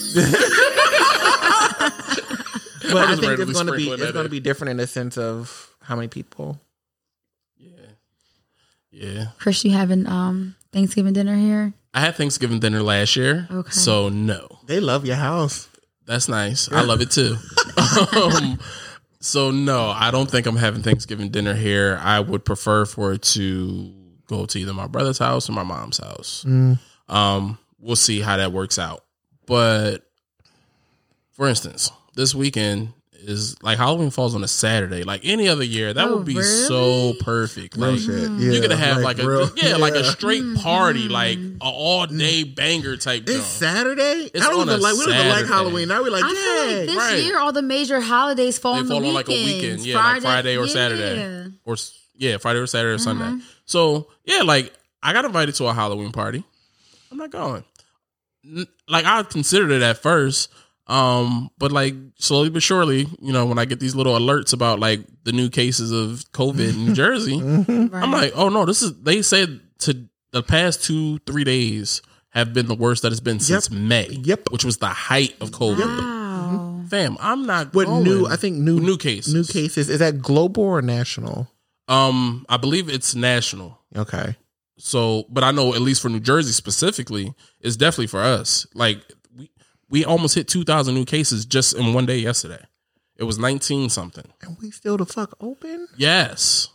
but I just think randomly it's going to be sprinkling it's that going to in. be different in the sense of how many people. Yeah. Yeah. Chris, you having um Thanksgiving dinner here? I had Thanksgiving dinner last year. Okay. So no. They love your house. That's nice. I love it too. um, so no, I don't think I'm having Thanksgiving dinner here. I would prefer for it to go to either my brother's house or my mom's house. Mm. Um, we'll see how that works out. But for instance, this weekend is like Halloween falls on a Saturday. Like any other year, that Oh, would be really? so perfect. Real Like shit. you're Yeah, gonna have like, real- a yeah, like a yeah. straight party, like a all day banger type It's joint. Saturday. It's I don't on even a like. We don't even like Saturday. Halloween. Now we like. I feel like Yay. this right. year all the major holidays fall They on fall the on like a weekends. weekend, yeah, like Friday or yeah. Saturday, or s- yeah, Friday or Saturday or Sunday. So yeah, like I got invited to a Halloween party. I'm not going. N- Like I considered it at first, um, but like slowly but surely, you know, when I get these little alerts about like the new cases of COVID in New Jersey, I'm like, oh no, this is. They said to the past two three days have been the worst that it's been since May. Yep. which was the height of COVID. Wow. Fam, I'm not. What going. new? I think new New cases. New cases. Is that global or national? Um, I believe it's national. Okay. So, but I know at least for New Jersey specifically, it's definitely for us. Like we we almost hit two thousand new cases just in one day yesterday. It was nineteen something. And we still the fuck open? Yes.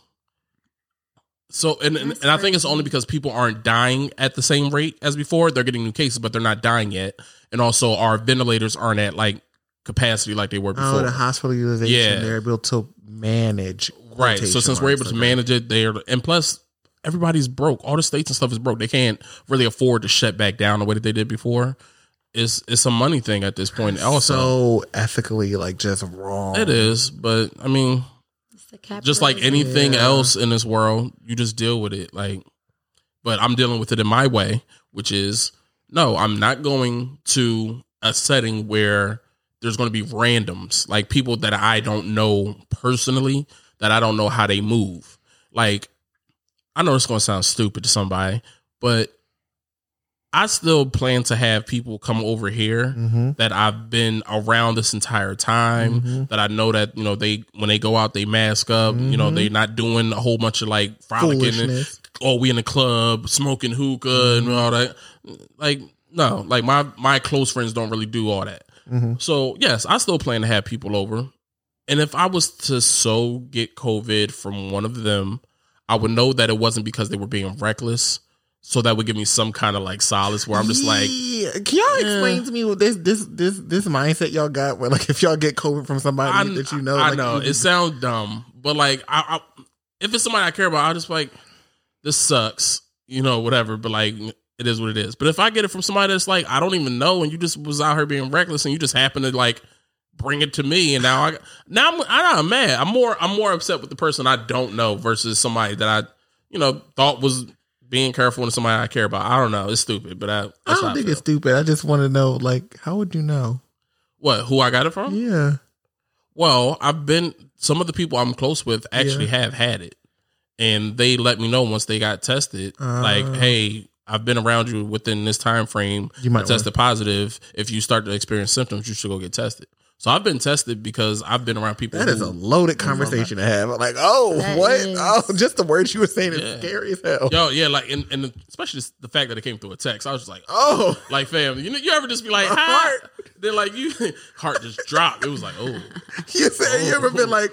So, and and, That's and I think it's crazy. only because people aren't dying at the same rate as before. They're getting new cases, but they're not dying yet. And also, our ventilators aren't at like capacity like they were before. Oh, the hospital utilization. Yeah. They're able to manage. Right. So quotation since we're able marks, to okay. manage it there, and plus everybody's broke. All the states and stuff is broke. They can't really afford to shut back down the way that they did before. It's it's a money thing at this point. Also, so ethically, like just wrong. it is. But I mean, It's the just like capitalism. anything Yeah. else in this world, you just deal with it. Like, but I'm dealing with it in my way, which is no, I'm not going to a setting where there's going to be randoms, like people that I don't know personally, that I don't know how they move. Like, I know it's going to sound stupid to somebody, but I still plan to have people come over here Mm-hmm. that I've been around this entire time, Mhm. that I know that, you know, they, when they go out, they mask up, you know, Mhm. they're not doing a whole bunch of like frolicking and, Foolishness. oh, we in the club smoking hookah and all that. Like, no, like my, my close friends don't really do all that. Mhm. So yes, I still plan to have people over. And if I was to so get COVID from one of them, I would know that it wasn't because they were being reckless. So that would give me some kind of like solace where I'm just like, Yeah. Can y'all explain Yeah. to me what this this this this mindset y'all got? Where like if y'all get COVID from somebody I, that you know, I like, know you it sounds dumb, but like, I, I, if it's somebody I care about, I'll just like, this sucks, you know, whatever. But like, it is what it is. But if I get it from somebody that's like, I don't even know, and you just was out here being reckless, and you just happen to like bring it to me, and now I now I'm, I'm not mad. I'm more I'm more upset with the person I don't know versus somebody that I, you know, thought was being careful and somebody I care about. I don't know. It's stupid, but I, that's I how don't I think feel. it's stupid. I just want to know, like, how would you know? What, who I got it from? Yeah. Well, I've been, some of the people I'm close with actually have had it. And they let me know once they got tested, Uh. like, hey, I've been around you within this time frame. You might I tested positive. If you start to experience symptoms, you should go get tested. So I've been tested because I've been around people. That is who- a loaded conversation to have. Like, oh, That what? is. Oh, just the words you were saying is Yeah. scary as hell. Yo, yeah, like, and, and especially the fact that it came through a text. I was just like, Oh, like, fam, you know, you ever just be like, My hi? heart. Then like you, heart just dropped. It was like, oh, you said you ever been like,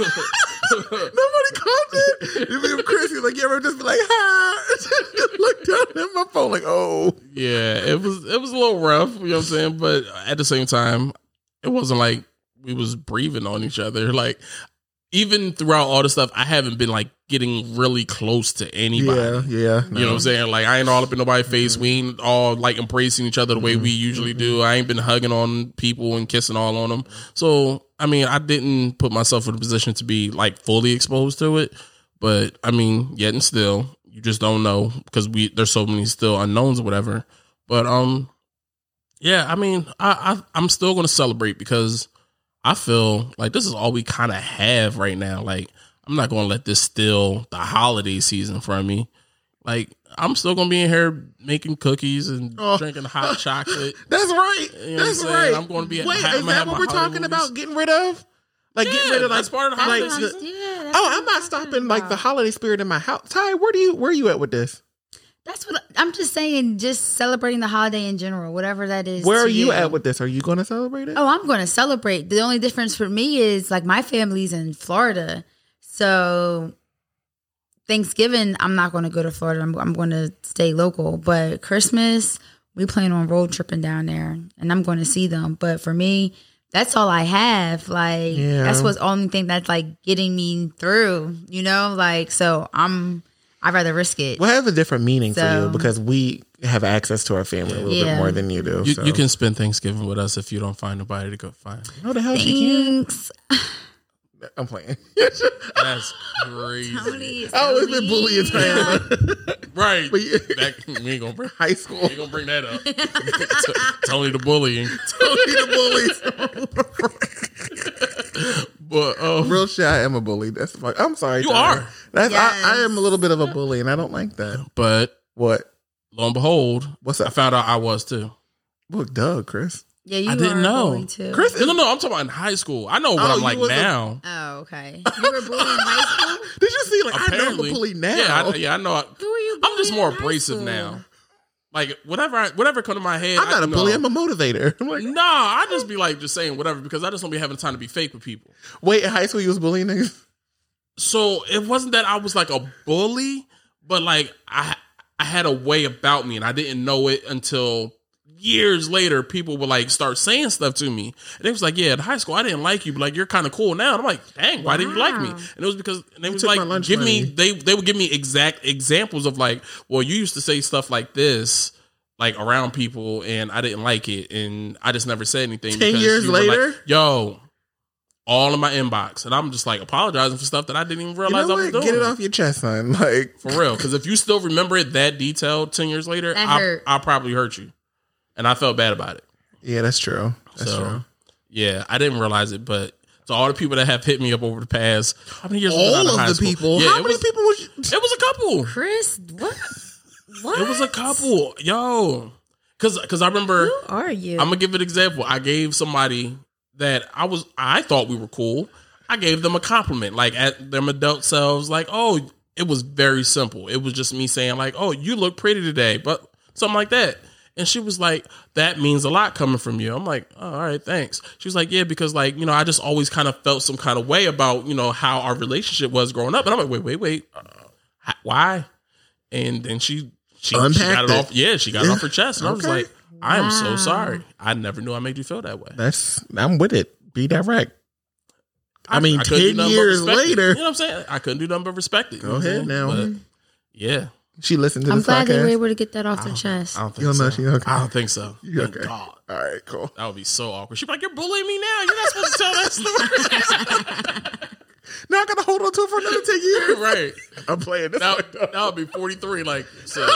nobody called it. You mean Chris? You like you ever just be like, hi? Just look down at my phone like, oh, yeah. It was it was a little rough. You know what I'm saying? But at the same time, it wasn't like we was breathing on each other. Like even throughout all this stuff, I haven't been like getting really close to anybody. Yeah, yeah. You know what I'm saying? Like, I ain't all up in nobody's face. We ain't all like embracing each other the way we usually do. I ain't been hugging on people and kissing all on them. So, I mean, I didn't put myself in a position to be like fully exposed to it. But I mean, yet and still, you just don't know because we there's so many still unknowns or whatever. But um, yeah, I mean, I, I I'm still gonna celebrate because I feel like this is all we kind of have right now. Like, I'm not going to let this steal the holiday season from me. Like, I'm still going to be in here making cookies and oh. drinking hot chocolate. That's right. You know that's what right. I'm going to be. Wait, I'm is that what we're talking movies. about? Getting rid of? Like, yeah, getting rid of like, that's part of the holiday like, season. Yeah, that's oh, what I'm not talking stopping like the about. holiday spirit in my house. Ty, where do you where are you at with this? That's what I'm just saying. Just celebrating the holiday in general, whatever that is. Where to are you, you at with this? Are you going to celebrate it? Oh, I'm going to celebrate. The only difference for me is like my family's in Florida, so Thanksgiving I'm not going to go to Florida. I'm, I'm going to stay local. But Christmas we plan on road tripping down there, and I'm going to see them. But for me, that's all I have. Like Yeah. that's what's the only thing that's like getting me through. You know, like so I'm. I'd rather risk it. Well, it has a different meaning for So- you because we have access to our family a little bit Yeah. more than you do. You, so. you can spend Thanksgiving with us if you don't find nobody to go find. No, the hell she can. Thanks. I'm playing. That's crazy. Tony, I always been Tony. bullying Diana. Right. But yeah. That, we ain't gonna bring High school. we ain't gonna bring that up. Tony the bullying. Tony the bully. But um, Real shit, I am a bully. That's fuck. I'm sorry. You Tyler. are. That's Yes. I, I am a little bit of a bully, and I don't like that. but What? lo and behold, What's I up? found out I was too. Look, Doug, Chris. Yeah, you I didn't are know. bullying too. Chris No, no, no. I'm talking about in high school. I know what Oh, I'm you like was a- now. Oh, okay. You were bullying in high school? Did you see? Like, I know I'm Apparently, a bully now. Yeah, I, yeah, I know. I, Who are you I'm just bullying more in high abrasive school? now. Like whatever, I, whatever come to my head. I'm not I, a bully. no. I'm a motivator. I'm like, Nah, I just be like just saying whatever because I just don't be having time to be fake with people. wait, in high school you was bullying niggas? So it wasn't that I was like a bully, but like I I had a way about me and I didn't know it until years later. People would like start saying stuff to me. And it was like, yeah, in high school I didn't like you, but like you're kind of cool now. And I'm like, dang, why didn't you like me? Wow. And it was because and they was took like my lunch give money. me they they would give me exact examples of like, well, you used to say stuff like this. Like around people, and I didn't like it, and I just never said anything. Ten because years you were like, later? yo, all in my inbox, and I'm just like apologizing for stuff that I didn't even You realize know I was what? doing. Get it off your chest, son. Like, For real, because if you still remember it that detailed ten years later, That I, hurt. I probably hurt you, and I felt bad about it. yeah, that's true. That's so, true. yeah, I didn't realize it, but to all the people that have hit me up over the past, how many years? was I All out of high the school? people. Yeah, How it many was, people was you? It was a couple. Chris, what? What? It was a couple, yo. Because because I remember. Who are you? I'm gonna give an example. I gave somebody that I was I thought we were cool. I gave them a compliment, like at them adult selves, like, oh, it was very simple. It was just me saying, like, oh, you look pretty today, but something like that. And she was like, that means a lot coming from you. I'm like, oh, all right, thanks. She was like, yeah, because like, you know, I just always kind of felt some kind of way about, you know, how our relationship was growing up. And I'm like, wait, wait, wait, uh, why? And then she she, she got Unpacked it it. off. Yeah, she got it off her chest, and I was Okay. like, I am so Wow. sorry. I never knew I made you feel that way. That's I'm with it. Be direct. I mean, couldn't do ten nothing but years respect it. later. You know what I'm saying? I couldn't do nothing but respect it. Go you know what I'm ahead saying? now. But, yeah. She listened to I'm this glad they were podcast. able to get that off their chest. I don't think You don't so. know she okay. I don't think so. You Thank okay? God. All right, cool. That would be so awkward. She'd be like, you're bullying me now. You're not supposed to tell that story. Now I gotta hold on to it for another ten years. Right. I'm playing this. Now, one, though. that would be forty-three. Like, sis.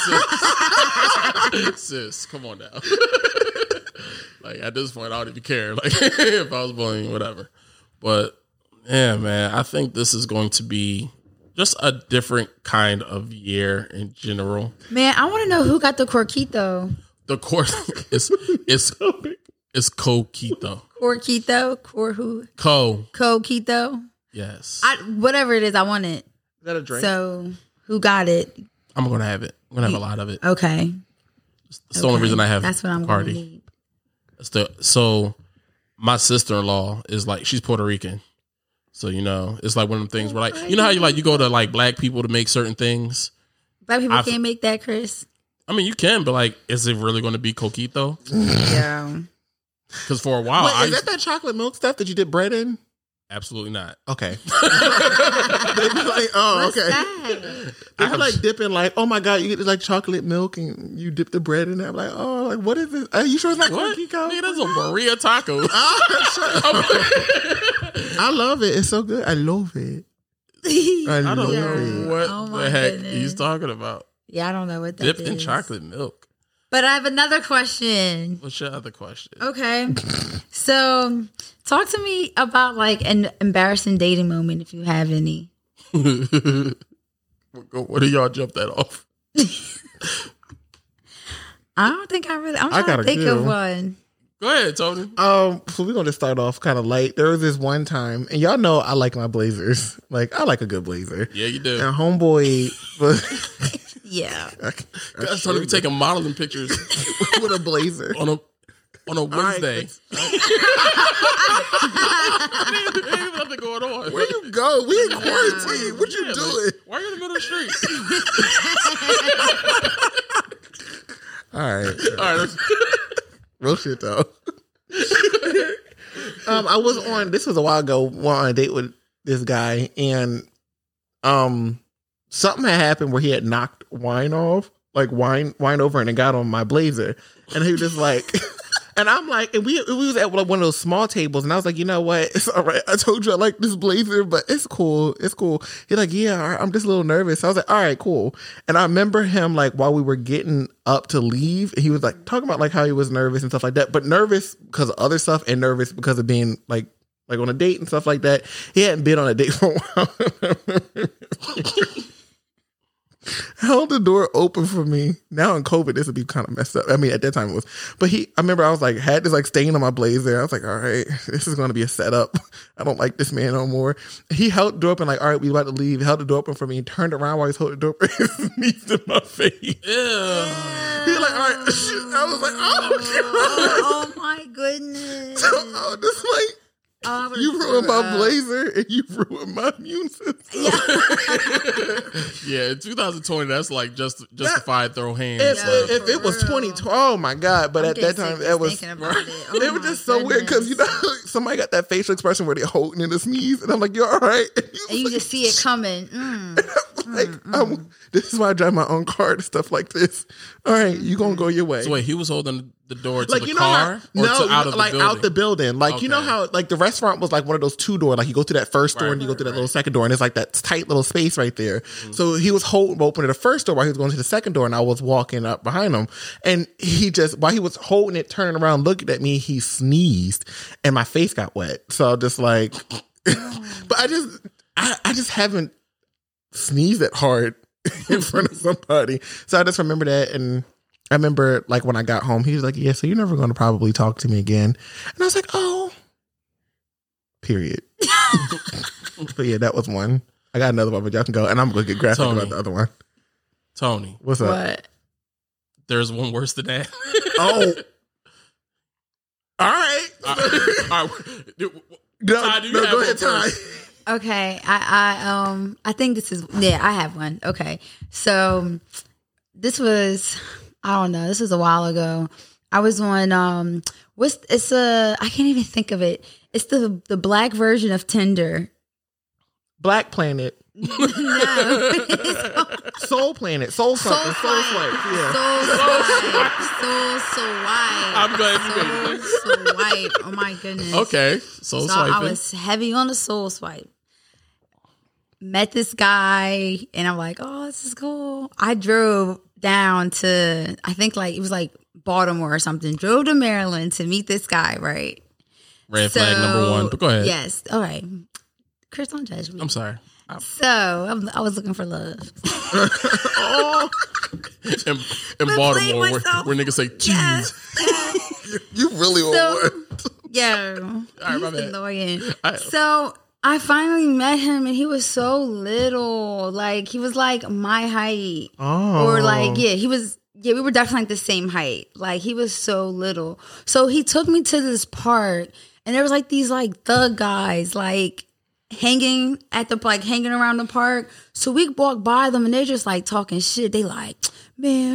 Sis, sis come on now. Like, at this point, I don't even care. Like, if I was bullying, whatever. But, yeah, man, I think this is going to be just a different kind of year in general. Man, I want to know who got the corquito. The course is it's it's coquito. Corquito? Cor who? Co. Coquito? Yes. I, whatever it is, I want it. Is that a drink? So, who got it? I'm gonna have it. I'm gonna have a lot of it. Okay. It's the only Okay. reason I have That's what I'm party. going to need. It's the, so my sister-in-law is like, she's Puerto Rican. So, you know, it's like one of them things where like, you know how you like, you go to like black people to make certain things. Black people I've- can't make that, Chris. I mean, you can, but like, is it really going to be coquito? Yeah. Because for a while, Wait, I is that that chocolate milk stuff that you did bread in? Absolutely not. Okay. They be like, oh, What's okay. that? They be like dipping, like, oh my god, you get like chocolate milk and you dip the bread in there. I'm like, oh, like what is this? Are you sure it's not What? cookie cow? Nigga, that's a Maria taco. I love it. It's so good. I love it. I, I don't love know it. what Oh the my heck goodness. he's talking about. Yeah, I don't know what that Dipped is. in chocolate milk. But I have another question. What's your other question? Okay. So talk to me about like an embarrassing dating moment if you have any. What do y'all jump that off? I don't think I really I'm I trying got to a think good of one. one. Go ahead, Tony. Um, so we're gonna just start off kind of light. There was this one time, and y'all know I like my blazers. Like I like a good blazer. Yeah, you do. And homeboy was Yeah. That's Tony be taking modeling pictures with a blazer. on a on a Wednesday. Ain't even nothing going on. Where you go? We in quarantine. What you Yeah, doing? like, why are you in the middle of the street? All right, All right, let's, real shit though. um, I was on. This was a while ago. Went on a date with this guy, and um, something had happened where he had knocked wine off, like wine, wine over, and it got on my blazer, and he was just like. And I'm like, and we we was at like one of those small tables, and I was like, you know what? It's all right. I told you I like this blazer, but it's cool. It's cool. He's like, yeah, all right, I'm just a little nervous. I was like, all right, cool. And I remember him like while we were getting up to leave, he was like talking about like how he was nervous and stuff like that, but nervous because of other stuff and nervous because of being like like on a date and stuff like that. He hadn't been on a date for a while. Held the door open for me. Now in COVID, this would be kind of messed up. I mean, at that time it was. But he, I remember I was like, had this like stain on my blazer. I was like, all right, this is going to be a setup. I don't like this man no more. He held the door open like, all right, we about to leave. He held the door open for me and turned around while he was holding the door open and sneezed in my face. ew. He was like, all right. I was like, oh, Oh, oh my goodness. God. I was just like, Oh, I would've you ruined my threw up. blazer and you ruined my immune system. Yeah, in two thousand twenty, that's like just justified throw hands. If, Yeah, like, if for it was real. twenty twenty, oh my God. But I'm at that getting time, sick that just was, thinking about it. Oh it was my just so weird because, you know, goodness. somebody got that facial expression where they're holding in a sneeze. And I'm like, you're all right. And you just see it coming. Mm. like, I'm, this is why I drive my own car and stuff like this. All right, you going to go your way. so wait, he was holding the door to Like, the you know car how, or no, to out of the like building? out the building. Like, you know Okay. how, like, the restaurant was like one of those two door, like you go through that first door Right, and you go right, through that right. little second door, and it's like that tight little space right there. So he was holding open the first door while he was going to the second door, and I was walking up behind him. And he just, while he was holding it, turning around, looking at me, he sneezed, and my face got wet. So I'm just like, but I just, I, I just haven't sneezed that hard in front of somebody. So I just remember that, and I remember like when I got home, he was like, yeah, so you're never going to probably talk to me again. And I was like, oh, period. But yeah, that was one. I got another one, but y'all can go. And I'm going to get graphic Tony. about the other one. Tony, What's up? What? there's one worse than that. Oh. All right. All right. All right. No, Ty, do you no, have go one ahead, Ty. first? Okay, I, I um I think this is yeah, I have one. Okay. So this was I don't know, this was a while ago. I was on um what's it's a I can't even think of it. It's the the black version of Tinder. Black Planet. No. Soul Planet. Soul something. Soul Swipe. Yeah. Soul swipe. Soul swipe. I'm glad you made Soul swipe. Oh my goodness. Okay. So, So swiping. I was heavy on the soul swipe. Met this guy, and I'm like, oh, this is cool. I drove down to, I think like, it was like Baltimore or something. Drove to Maryland to meet this guy, right? Red flag number one. But go ahead. Yes. All right. Chris, don't judge me. I'm sorry. So I'm, I was looking for love. Oh, In, in But Baltimore, blame where, myself. where niggas say cheese. Yes. yes. you really on So, one. yeah. right, my He's bad. annoying. I- So I finally met him, and he was so little. Like, he was like my height. Oh. Or like, yeah, he was, yeah, we were definitely like the same height. Like, he was so little. So he took me to this park, and there was like these like thug guys, like hanging at the, like hanging around the park. So we walked by them, and they're just like talking shit. They like, man, why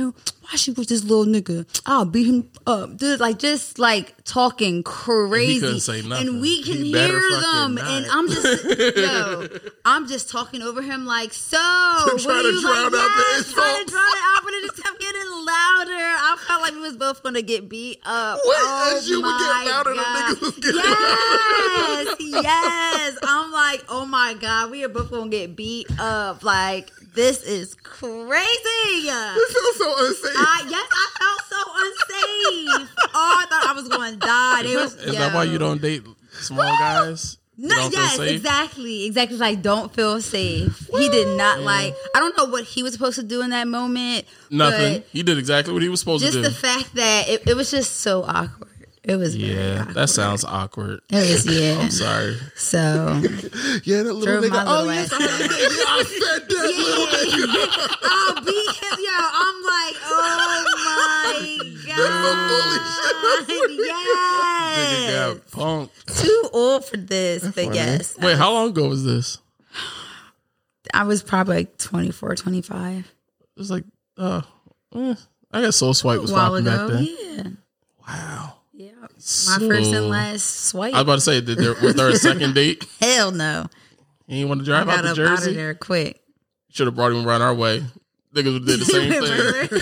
why she with this little nigga? I'll beat him up. Dude, like just like talking crazy. He couldn't say nothing. And we can He hear better fucking them. not. And I'm just yo, I'm just talking over him like, so trying what are to you drown like, out the yes, trying to insults. drown it out, but it just kept getting louder. I felt like we was both gonna get beat up. Wait, oh as you would get my louder, the God. niggas was getting Yes, yes. I'm like, oh my God, we are both gonna get beat up. Like, this is crazy. It feels so unsafe. I, yes, I felt so unsafe. Oh, I thought I was going to die. They was, Is yo. that why you don't date small guys? You No, don't feel yes, safe? exactly, exactly. Like, don't feel safe. He did not like. I don't know what he was supposed to do in that moment. Nothing. but He did exactly what he was supposed Just to do. the fact that it, it was just so awkward. It was very Yeah, awkward. that sounds awkward. It was yeah. I'm sorry. So Yeah, that little Throw nigga. my Oh, little yes, ass I heard that. Yeah, I said that little nigga. I'll beat him. Yo, I'm like, oh my god, Nigga yes. got punked. Too old for this, but funny. yes. Wait, how long ago was this? I was probably like twenty-four, twenty-five. It was like, uh, eh, I guess Soul Swipe was A while popping back ago, then. yeah. Wow. Yeah. My So- first and last swipe. I was about to say, did there, was there a second date? Hell no. You ain't want to I drive out got to up out of Jersey? there quick. Should have brought him around our way. Niggas did the same thing.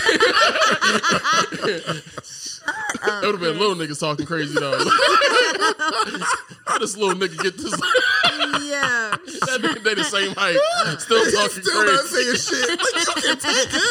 It would have been little niggas talking crazy though. How this little nigga get this? Yeah. That nigga, they the same height, still talking Still not crazy. saying shit. Like, you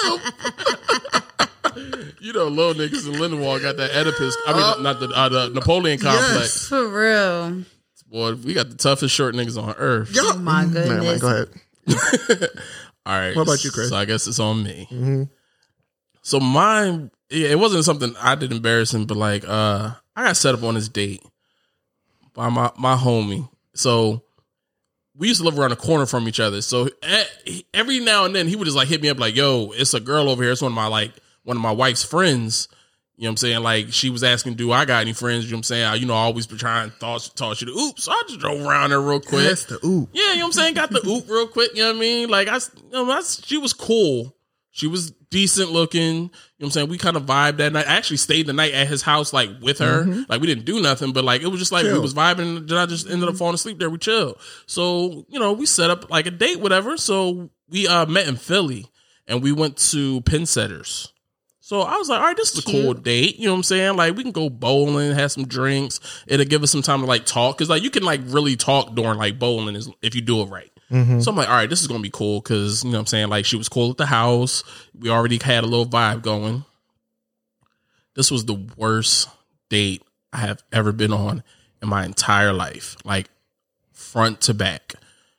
can take him. You know, little niggas in Lindenwald got that Oedipus. I mean, Uh, not the, uh, the Napoleon complex. Yes. For real. Boy, we got the toughest short niggas on earth. Yo. Oh my Never mind, goodness. go ahead. All right. What about you, Chris? So I guess it's on me. Mm-hmm. So mine, yeah, it wasn't something I did embarrassing, but like, uh, I got set up on this date by my, my homie. So we used to live around the corner from each other. So e- every now and then he would just like hit me up like, yo, it's a girl over here. It's one of my, like, one of my wife's friends. You know what I'm saying? Like, she was asking, do I got any friends? You know what I'm saying? I, you know, I always be trying to toss, toss you the oops. So I just drove around there real quick. That's the ooh. Yeah, you know what I'm saying? Got the oop real quick, you know what I mean? Like, I, you know, that's, she was cool. She was decent looking. You know what I'm saying? We kind of vibed that night. I actually stayed the night at his house, like, with her. Mm-hmm. Like, we didn't do nothing, but, like, it was just like we Chill. was vibing, and then I just ended up falling asleep there. We chilled. So, you know, we set up, like, a date, whatever. So, we uh, met in Philly, and we went to Penn Setters. So I was like, all right, this is a cool date. You know what I'm saying? Like, we can go bowling, have some drinks. It'll give us some time to, like, talk. Because, like, you can, like, really talk during, like, bowling is, if you do it right. Mm-hmm. So I'm like, all right, this is going to be cool. Because, you know what I'm saying? Like, she was cool at the house. We already had a little vibe going. This was the worst date I have ever been on in my entire life. Like, front to back.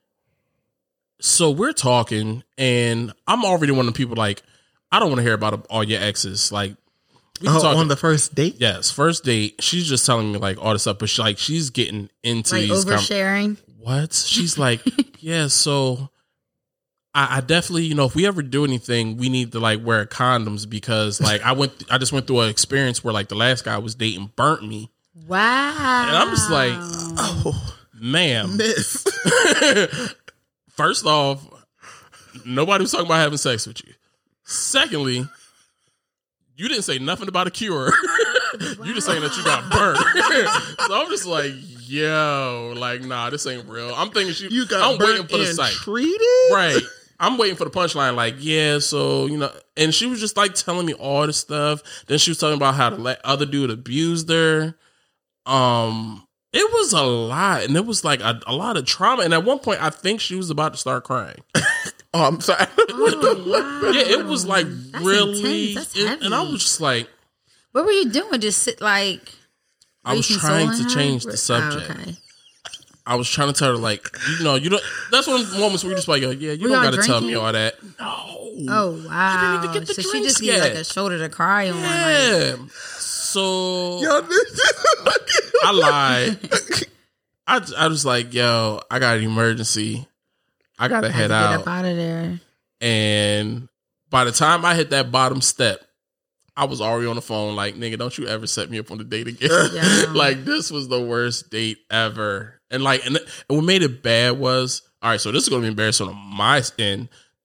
So we're talking, and I'm already one of the people, like, I don't want to hear about all your exes. Like, we can Oh, talk on the first date? yes, first date. She's just telling me like all this stuff, but she, like she's getting into Like these. com- oversharing. what? She's like, yeah. So, I, I definitely, you know, if we ever do anything, we need to like wear condoms because like I went, I just went through an experience where like the last guy I was dating burnt me, Wow. and I'm just like, oh, ma'am. Miss. First off, nobody was talking about having sex with you. Secondly, you didn't say nothing about a cure. You just saying that you got burnt. So I'm just like, yo, like, nah, this ain't real. I'm thinking she. You got I'm burnt waiting for the and site. treated? Right. I'm waiting for the punchline. Like, yeah, so you know, and she was just like telling me all this stuff. Then she was talking about how the la- other dude abused her. Um, it was a lot, and it was like a, a lot of trauma. And at one point, I think she was about to start crying. Oh, I'm sorry. Oh, wow. Yeah, it was like That's really, intense. That's it- and I heavy. was just like, What were you doing? Just sit like. I were you was trying to consoling her? change the Oh, subject. okay. I was trying to tell her like, you know, you don't. That's one of the moments where you're just like, yeah, you Were don't y'all got to tell me drinking? all that. No. Oh wow! even get the so she drinks just needs yet. like a shoulder to cry on. Like, Yeah. So Yo, this I lied. I I was like, yo, I got an emergency. I gotta head get out. up out of there. And by the time I hit that bottom step, I was already on the phone. Like, nigga, don't you ever set me up on a date again? Yeah. Like, this was the worst date ever. And like, and, and what made it bad was, all right, so this is gonna be embarrassing on my end.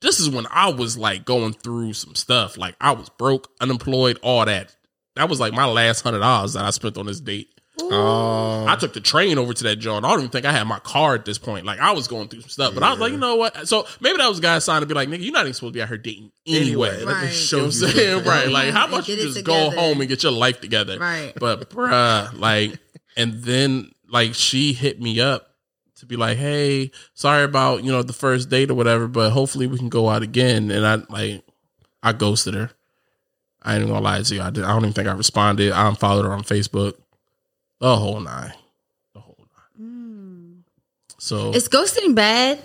this is when I was like going through some stuff. Like I was broke, unemployed, all that. That was like my last hundred dollars that I spent on this date. Oh. I took the train over to that joint. I don't even think I had my car at this point. Like I was going through some stuff, but yeah. I was like, you know what? So maybe that was a guy's sign to be like, nigga, you're not even supposed to be out here dating anyway. anyway let right. me show you know what I'm saying? Right. Like how about you just go together. home and get your life together? Right. But bruh, like, and then like she hit me up to be like, hey, sorry about, you know, the first date or whatever, but hopefully we can go out again. And I like, I ghosted her. I ain't gonna lie to you. I, did, I don't even think I responded. I unfollowed her on Facebook. The whole nine. The whole nine. Mm. So is ghosting bad?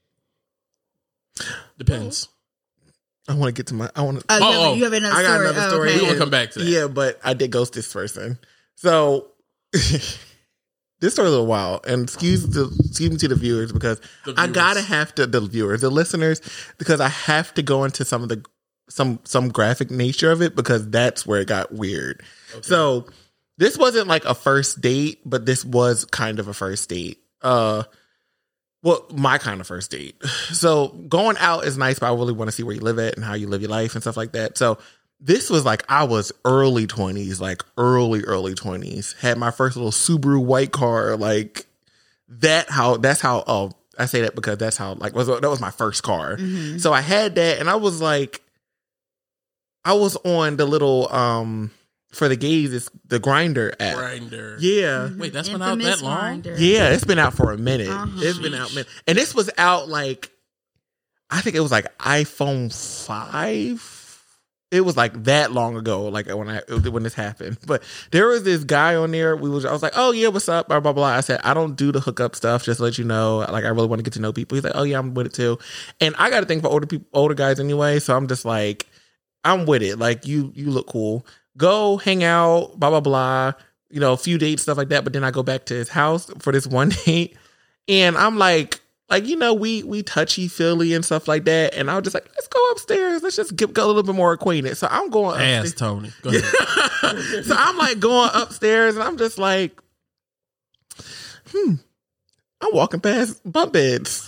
Depends. I want to get to my. I want to. Oh, oh, you have another I got story. another Oh, story. okay. We gonna come back to that. Yeah, but I did ghost this person. So this story a little wild, and excuse the excuse me to the viewers because The I viewers. gotta have to the viewers, the listeners, because I have to go into some of the some some graphic nature of it because that's where it got weird. Okay. So this wasn't like a first date, but this was kind of a first date. Uh, well, my kind of first date. So going out is nice, but I really want to see where you live at and how you live your life and stuff like that. So this was like, I was early twenties, like early, early twenties. Had my first little Subaru white car, like that. How that's how. Oh, I say that because that's how. Like was that was my first car. Mm-hmm. So I had that, and I was like, I was on the little um. for the gays, it's the Grindr app. Grindr. Yeah. Wait, that's Infamous been out that long? Grindr. Yeah, it's been out for a minute. Uh-huh. It's been out, minute. And this was out like, I think it was like iPhone five. It was like that long ago, like when I when this happened. But there was this guy on there. We was I was like, oh yeah, what's up? Blah blah blah. I said, I don't do the hookup stuff. Just to let you know, like I really want to get to know people. He's like, oh yeah, I'm with it too. And I got to think for older people, older guys anyway. So I'm just like, I'm with it. Like you, you look cool. Go hang out, blah, blah, blah, you know, a few dates, stuff like that. But then I go back to his house for this one date. And I'm like, like, you know, we we touchy feely and stuff like that. And I was just like, let's go upstairs. Let's just get, get a little bit more acquainted. So I'm going Ass, upstairs. Tony. Go ahead. So I'm like going upstairs and I'm just like, hmm, I'm walking past bunk beds.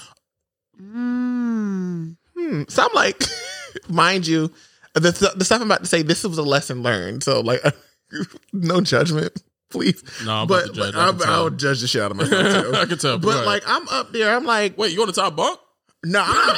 Mm. Hmm. So I'm like, mind you, The, the stuff I'm about to say, this was a lesson learned. So, like, no judgment, please. No, I'm but, about to judge. but I I can will tell. judge the shit out of myself, too. I can tell. But, like, I'm up there. I'm like, wait, you on the top bunk? no. I'm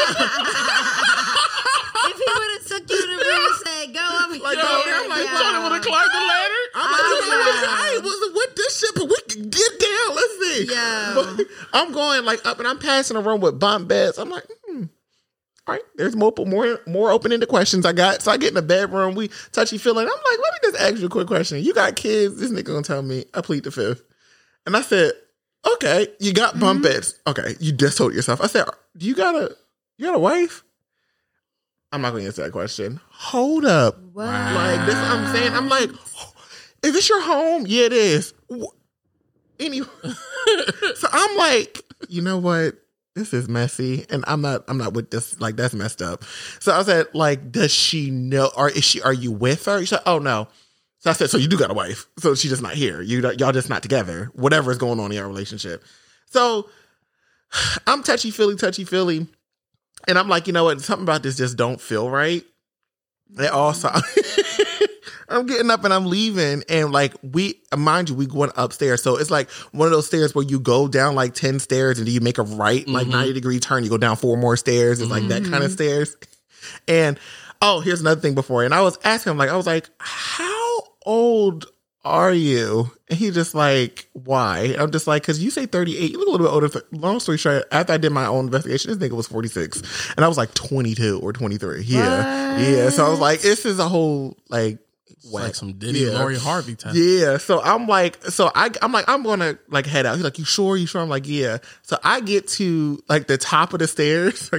If he would have took you to the room and said, go up here. Like, yo, I'm like, yeah. Tony would have climbed the ladder. I'm like, I ain't wasn't with this shit, but we can get down. Let's see. Yeah. But I'm going, like, up, and I'm passing a room with bunk beds. I'm like, hmm. All right, there's more more more open-ended questions I got. So I get in the bedroom, we touchy feeling. I'm like, let me just ask you a quick question. You got kids? This nigga gonna tell me I plead the fifth. And I said, okay, you got bunk mm-hmm. beds. Okay, you just told yourself. I said, do you got a you got a wife? I'm not gonna answer that question. Hold up. What? Like this I'm saying. I'm like, is this your home? Yeah, it is. Anyway. So I'm like, you know what? This is messy, and I'm not. I'm not with this. Like that's messed up. So I said, like, does she know, or is she? Are you with her? She said, oh no. So I said, so you do got a wife. So she's just not here. You y'all just not together. Whatever is going on in your relationship. So I'm touchy feely, touchy feely, and I'm like, you know what? Something about this just don't feel right. It also. I'm getting up and I'm leaving, and like we, mind you, we going upstairs. So it's like one of those stairs where you go down like ten stairs and then you make a right, mm-hmm. like ninety degree turn. You go down four more stairs. It's mm-hmm. like that kind of stairs. And oh, here's another thing before. And I was asking him, like, I was like, how old are you? And he just like, why? I'm just like, because you say thirty-eight. You look a little bit older. Long story short, after I did my own investigation, this nigga was forty-six. And I was like twenty-two or twenty-three. Yeah. What? Yeah. So I was like, this is a whole like, It's like some Diddy, yeah. Lori Harvey type. Yeah. So I'm like, so I, I'm like, I'm going to like head out. He's like, you sure? You sure? I'm like, yeah. So I get to like the top of the stairs.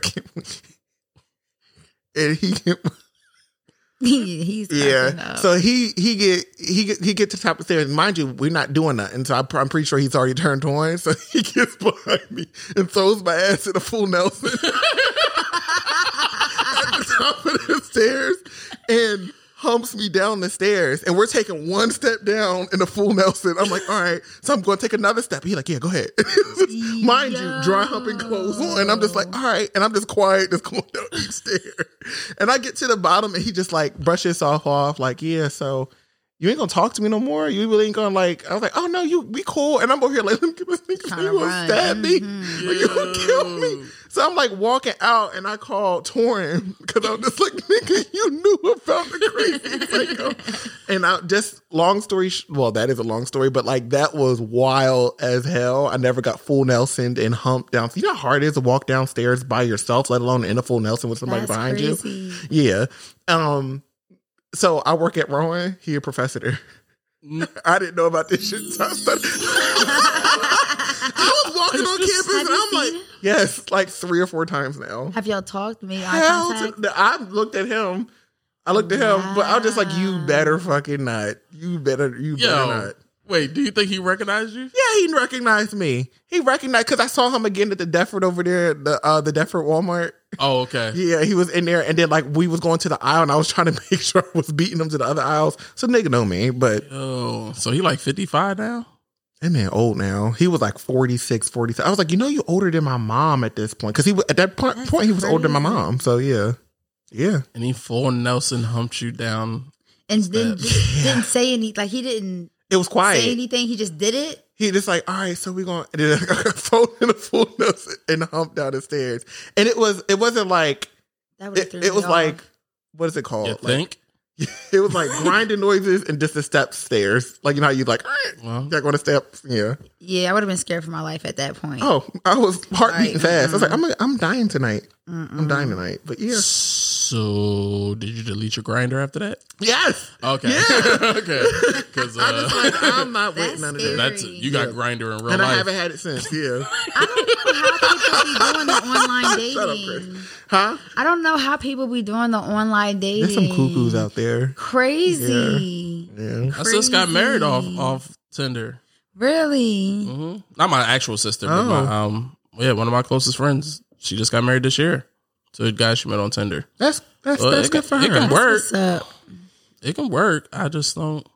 And he get, he, he's yeah. So he, he get, he get, he get to the top of the stairs. Mind you, we're not doing nothing. So I'm, I'm pretty sure he's already turned on. So he gets behind me and throws my ass in a full Nelson at the top of the stairs. And humps me down the stairs, and we're taking one step down in a full Nelson. I'm like, all right, so I'm going to take another step. He's like, yeah, go ahead. Mind Yo. you, dry humping clothes on. I'm just like, all right, and I'm just quiet, just going down each stair. And I get to the bottom, and he just like brushes off off, like, yeah, so you ain't gonna talk to me no more. You really ain't gonna like. I was like, oh no, you be cool. And I'm over here like, let me get this nigga. You gonna stab me? Mm-hmm. Like, you gonna kill me? So I'm like walking out, and I called Torin because I was just like, nigga, you knew about the crazy psycho. And I just long story. Sh- well, that is a long story, but like that was wild as hell. I never got full Nelson and humped down. You know how hard it is to walk downstairs by yourself, let alone in a full Nelson with somebody That's behind crazy. you. Yeah. Um. So I work at Rowan. He a professor there. I didn't know about this shit. So I, started, I was walking on campus and I'm like, it? yes, like three or four times now. Have y'all talked? Made eye Hell contact? To, I looked at him. I looked at wow. him, but I was just like, you better fucking not. You better, you Yo, better not. Wait, do you think he recognized you? Yeah, he recognized me. He recognized, because I saw him again at the Deptford over there, the uh, the Deptford Walmart. Oh, okay. Yeah, he was in there, and then like we was going to the aisle, and I was trying to make sure I was beating him to the other aisles. So nigga know me, but oh, so he like fifty-five now? That man old now. He was like forty-six, forty-seven. I was like, you know, you older than my mom at this point, because he at that point, point he was older than my mom. So yeah, yeah. And he full Nelson humped you down, and then just yeah. didn't say any. Like he didn't. It was quiet. Say anything. He just did it. He just like, all right, so we're going to phone in a full Nelson and hump down the stairs. And it was, it wasn't like, that it, it was off. like, what is it called? You like, think? It was like grinding noises and just the step stairs. Like, you know how you like, all right, well, you're going to step. Yeah. Yeah, I would have been scared for my life at that point. Oh, I was heart beating like, fast. mm-mm. I was like, I'm I'm dying tonight. Mm-mm. I'm dying tonight. But yeah. So, did you delete your grinder after that? Yes. Okay. Yeah. Okay. Because uh, I'm just like, I'm not That's waiting under scary. this. that's you got Yeah. grinder in real And life. I haven't had it since. Yeah. I don't know how people be doing the online Shut up, dating. Chris. Huh? I don't know how people be doing the online dating. There's some cuckoos out there. Crazy. Yeah. My sister got married off Crazy. off Tinder. Really? hmm Not my actual sister, but Oh. my um, yeah, one of my closest friends. She just got married this year to a guy she met on Tinder. That's that's Well, that's it good can- for her. it can That's work. what's up. It can work. I just don't.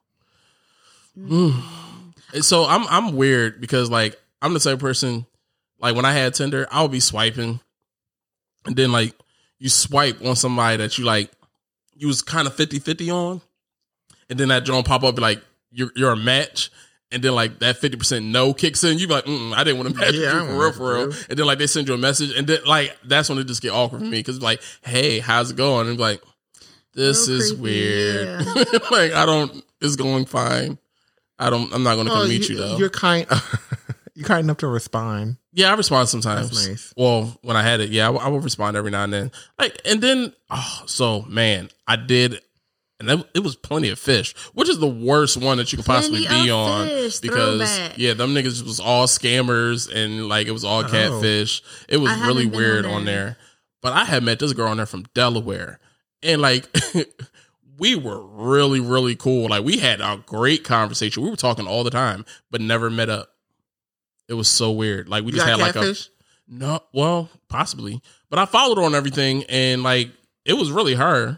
Mm. And So I'm I'm weird because like I'm the same person. Like when I had Tinder, I would be swiping, and then like you swipe on somebody that you like, you was kind of fifty-fifty on, and then that joint pop up be like you're you're a match. And then like that fifty percent no kicks in, you be like, mm, I didn't want to match Yeah, I with you for real, for real. remember. And then like they send you a message, and then like that's when it just get awkward for me because like, hey, how's it going? And be like, this Real is creepy, weird. yeah. Like I don't, it's going fine. I don't, I'm not going to come Oh, meet you, though. You're kind. You're kind enough to respond. Yeah, I respond sometimes. That's nice. Well, when I had it, yeah, I, I would respond every now and then. Like, and then, oh, so man, I did. And it, it was Plenty of Fish, which is the worst one that you could possibly Plenty be of on Fish, because throwback. yeah, them niggas was all scammers and like it was all Oh. catfish. It was I haven't really been weird on on there. there. But I had met this girl on there from Delaware, and like we were really really cool. Like we had a great conversation. We were talking all the time, but never met up. It was so weird. Like we You just got had like catfish? a no, well possibly, but I followed her on everything, and like it was really her.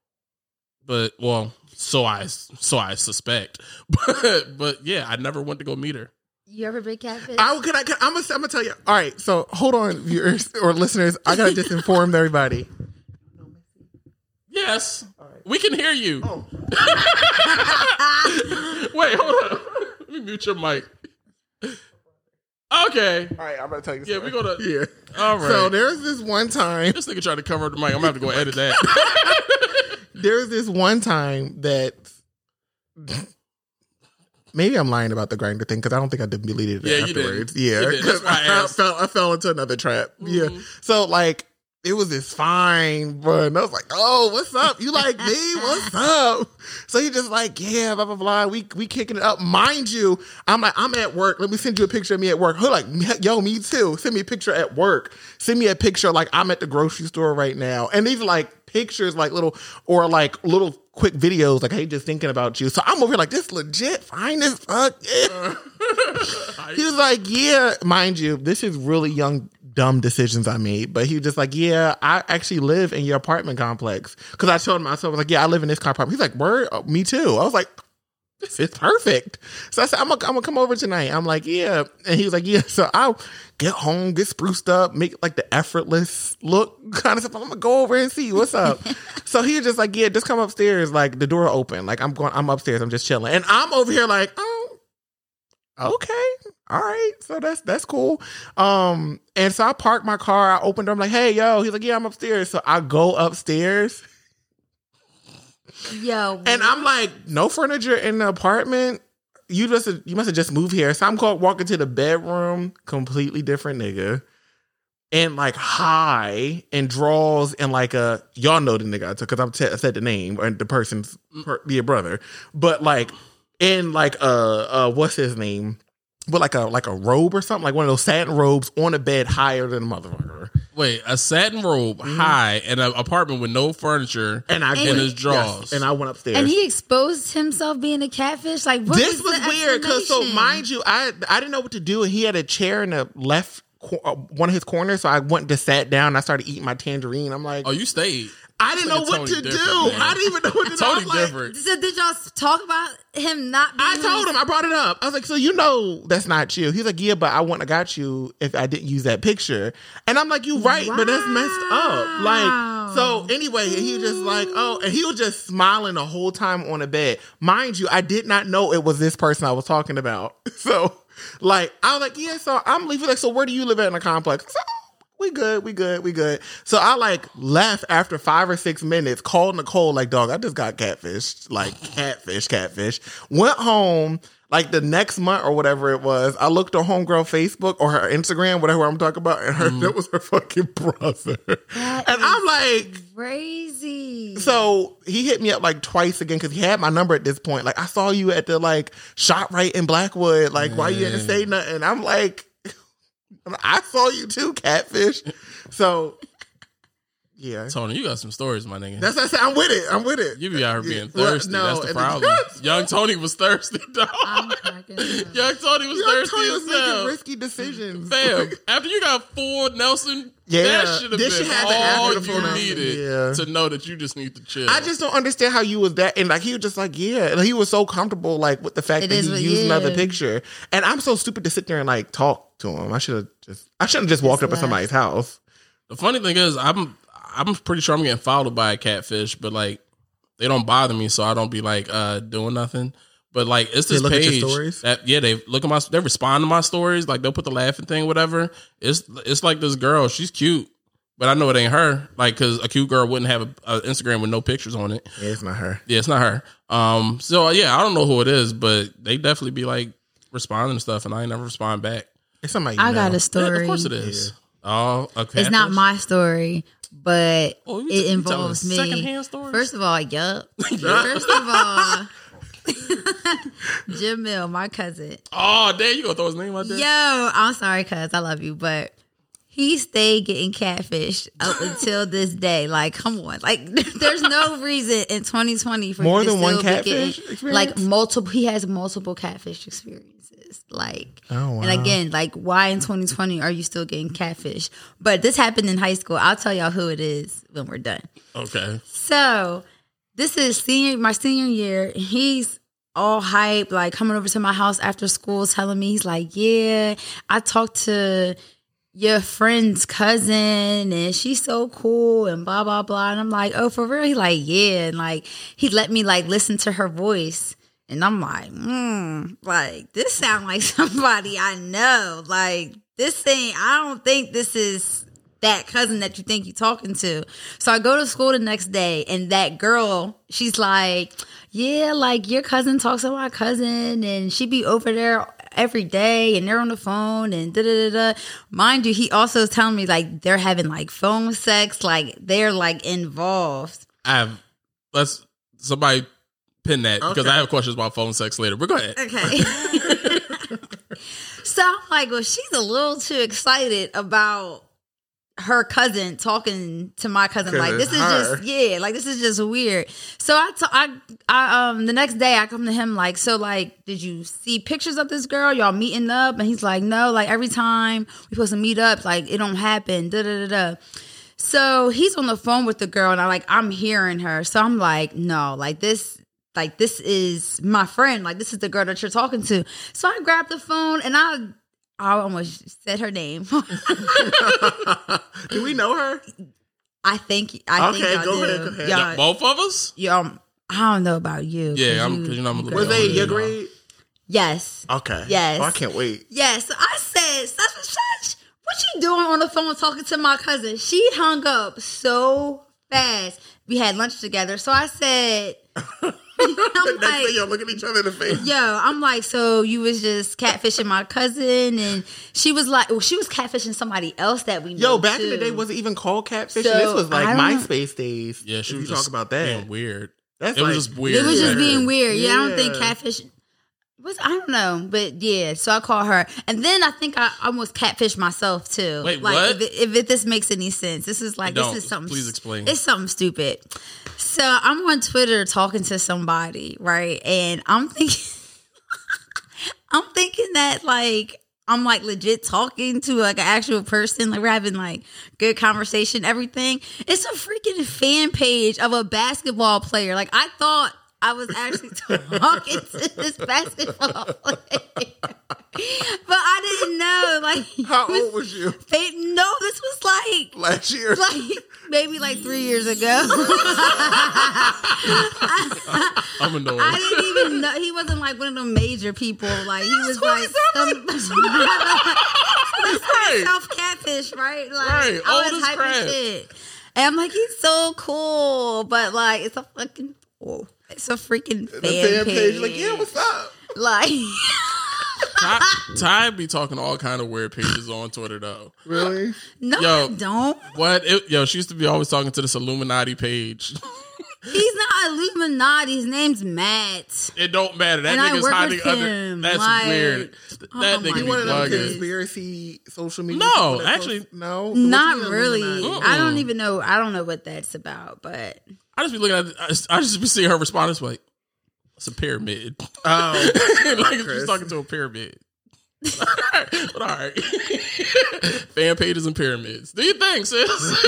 But well. So I so I suspect, but but yeah, I never went to go meet her. You ever been catfish? I, can I, can, I'm gonna, I'm gonna tell you. All right, so hold on, viewers or listeners. I gotta just inform everybody. Yes, we can hear you. Oh. Wait, hold on. Let me mute your mic. Okay. All right, I'm gonna tell you. Yeah, something. we gonna. Yeah. All right. So there's this one time. This nigga tried to cover up the mic. I'm gonna have to go edit that. There's this one time that maybe I'm lying about the grinder thing because I don't think I deleted it Yeah, you afterwards. didn't. Yeah, You didn't. That's because why I I, asked. fell I fell into another trap. Yeah, Mhm. so like it was this fine, bro. And I was like, "Oh, what's up? You like me? What's up?" So he just like, "Yeah, blah blah blah." We we kicking it up, mind you. I'm like, I'm at work. Let me send you a picture of me at work. Her like, "Yo, me too." Send me a picture at work. Send me a picture like I'm at the grocery store right now, and these are like pictures, like little or like little quick videos, like, "Hey, just thinking about you." So I'm over here like, this legit, fine as fuck. Yeah. He was like, "Yeah, mind you, this is really young." dumb decisions I made. But he was just like, yeah, I actually live in your apartment complex. Because I told him, I was like, yeah, I live in this car apartment. He's like, word? Oh, me too. I was like, this is perfect. So I said, I'm going I'm to come over tonight. I'm like, yeah. And he was like, yeah. So I'll get home, get spruced up, make like the effortless look kind of stuff. I'm going to go over and see what's up. So he was just like, yeah, just come upstairs. Like the door open. Like I'm going, I'm upstairs. I'm just chilling. And I'm over here like, oh, okay. All right. So that's, that's cool. Um, and so I parked my car. I opened door. I'm like, hey, yo. He's like, yeah, I'm upstairs. So I go upstairs. Yo, and I'm like, no furniture in the apartment. You just you must have just moved here. So I'm called walking to the bedroom, completely different nigga, and like high and draws and like a y'all know the nigga I took because I'm t- I said the name and the person's per, be a brother, but like in like a uh, uh, what's his name, but like a like a robe or something, like one of those satin robes on a bed higher than a motherfucker. Wait, a satin robe mm-hmm. high in an apartment with no furniture and I in his drawers. Yes, and I went upstairs. And he exposed himself being a catfish? Like, what this was, was weird because, so mind you, I I didn't know what to do. And he had a chair in the left, uh, one of his corners. So I went and just sat down. And I started eating my tangerine. I'm like, oh, you stayed. I didn't know what to do. Man. I didn't even know what to do. Totally like, different. So did y'all talk about him not being... I told him. I brought it up. I was like, so you know that's not you. He's like, yeah, but I wouldn't have got you if I didn't use that picture. And I'm like, you right, wow. but that's messed up. Like, so anyway, he was just like, oh, and he was just smiling the whole time on the bed. Mind you, I did not know it was this person I was talking about. So, like, I was like, yeah, so I'm leaving. Like, so where do you live at in the complex? So, we good, we good, we good. So I like left after five or six minutes, called Nicole like, dog, I just got catfished. Like catfish, catfish. Went home like the next month or whatever it was. I looked on homegirl Facebook or her Instagram, whatever I'm talking about, and her mm. that was her fucking brother. That and I'm like crazy. So he hit me up like twice again because he had my number at this point. Like, I saw you at the like ShopRite in Blackwood. Like, why you didn't say nothing? I'm like, I saw you too, catfish. So, yeah. Tony, you got some stories, my nigga. That's what I said. I'm with it. I'm with it. You be out here being well, thirsty. no, That's the problem. Young Tony was thirsty, dog. Young Tony was Young thirsty Tony was himself. making risky decisions. Fam, after you got full Nelson, yeah, that should have been all you Nelson. needed yeah. to know that you just need to chill. I just don't understand how you was that. And like, he was just like, yeah. And he was so comfortable like with the fact it that he used yeah. another picture. And I'm so stupid to sit there and like talk to him. I should have just, I shouldn't have just walked just up left. at somebody's house. The funny thing is, I'm, I'm pretty sure I'm getting followed by a catfish, but like they don't bother me, so I don't be like uh, doing nothing. But like it's this they look page at your stories? that yeah they look at my they respond to my stories, like they'll put the laughing thing, whatever. It's it's like this girl, she's cute, but I know it ain't her. Like, because a cute girl wouldn't have an Instagram with no pictures on it. Yeah, it's not her. Yeah, it's not her. Um, so yeah, I don't know who it is, but they definitely be like responding to stuff, and I ain't never respond back. It's somebody. I know. got a story. Yeah, of course it is. Yeah. Oh, okay. It's not my story, but oh, it involves me. Secondhand stories? First of all, yup. First of all, Jamil, my cousin. Oh, damn, you gonna throw his name out there? Yo, I'm sorry, cuz I love you, but he stayed getting catfished up until this day. Like, come on. Like, there's no reason in twenty twenty for more you to than one still catfish getting, experience? like multiple. He has multiple catfish experiences. Like, oh, wow. And again, like, why in twenty twenty are you still getting catfish? But this happened in high school. I'll tell y'all who it is when we're done. Okay. So this is senior, my senior year. He's all hype, like coming over to my house after school, telling me, he's like, yeah, I talked to your friend's cousin and she's so cool and blah, blah, blah. And I'm like, oh, for real? He like, yeah. And like, he let me like listen to her voice. And I'm like, hmm, like, this sounds like somebody I know. Like, this ain't, I don't think this is that cousin that you think you're talking to. So I go to school the next day, and that girl, she's like, yeah, like, your cousin talks to my cousin, and she be over there every day, and they're on the phone, and da-da-da-da. Mind you, he also is telling me, like, they're having, like, phone sex, like, they're, like, involved. I have, let's, somebody pin that, okay. because I have questions about phone sex later, but go ahead. Okay. So I'm like, well, she's a little too excited about her cousin talking to my cousin. Like, this is her. just, yeah, like, this is just weird. So I, t- I, I, um, the next day I come to him like, so like, did you see pictures of this girl? Y'all meeting up? And he's like, no, like every time we supposed to meet up, like it don't happen. Da da da da. So he's on the phone with the girl and I like, I'm hearing her. So I'm like, no, like this, like this is my friend. Like this is the girl that you're talking to. So I grabbed the phone and I, I almost said her name. Do we know her? I think I Okay, think y'all go do. ahead, go ahead. Y'all, Yeah, both of us? y'all, I don't know about you. Yeah, I'm because you know I'm a little. Was bit they older your than y'all. grade? Yes. Okay. Yes. Oh, I can't wait. Yes. So I said, such and such, what you doing on the phone talking to my cousin? She hung up so fast. We had lunch together. So I said, I'm The next like, thing y'all look at each other in the face. yo, I'm like, so you was just catfishing my cousin, and she was like, well, she was catfishing somebody else that we know. Yo, back too. in the day, was it even called catfishing? So, this was like I don't- MySpace days. Yeah, she if was you just talk about that. being weird. That's it like, was just weird. It was just Yeah. being weird. Yeah, I don't think Yeah. catfish was. I don't know, but yeah. So I call her, and then I think I almost catfished myself too. Wait, like, what? If, it, if it, this makes any sense, this is like Don't. this is something. Please explain. It's something stupid. So I'm on Twitter talking to somebody, right, and I'm thinking, I'm thinking that like. I'm like legit talking to like an actual person. Like we're having like good conversation, everything. It's a freaking fan page of a basketball player. Like I thought I was actually talking to this basketball player. But I didn't know. Like How it old was you? They, no, this was like Last year? like maybe like three years ago. I'm annoyed. I didn't even know he wasn't like one of them major people. Like he was like some Right. South catfish, right? Like Right. I Old was as hyping crap. shit. And I'm like, he's so cool, but like it's a fucking oh, it's a freaking fan, The fan page. page. Like, yeah, what's up? Like Ty, Ty be talking all kind of weird pages on Twitter though. Really? no, Yo. I don't. What? It, yo, she used to be always talking to this Illuminati page. He's not Illuminati. His name's Matt. It don't matter. That And I nigga's work hiding with under. him. That's Like, weird. That oh nigga my be You one of them bugging. conspiracy social media? No, people that actually- post- no. Not What's the really. Illuminati? I don't even know. I don't know what that's about, but I just be looking at. it, I just, I just be seeing her respond. It's like it's a pyramid. Oh, Like she's Chris. talking to a pyramid. But all right, fan pages and pyramids. Do you think, sis?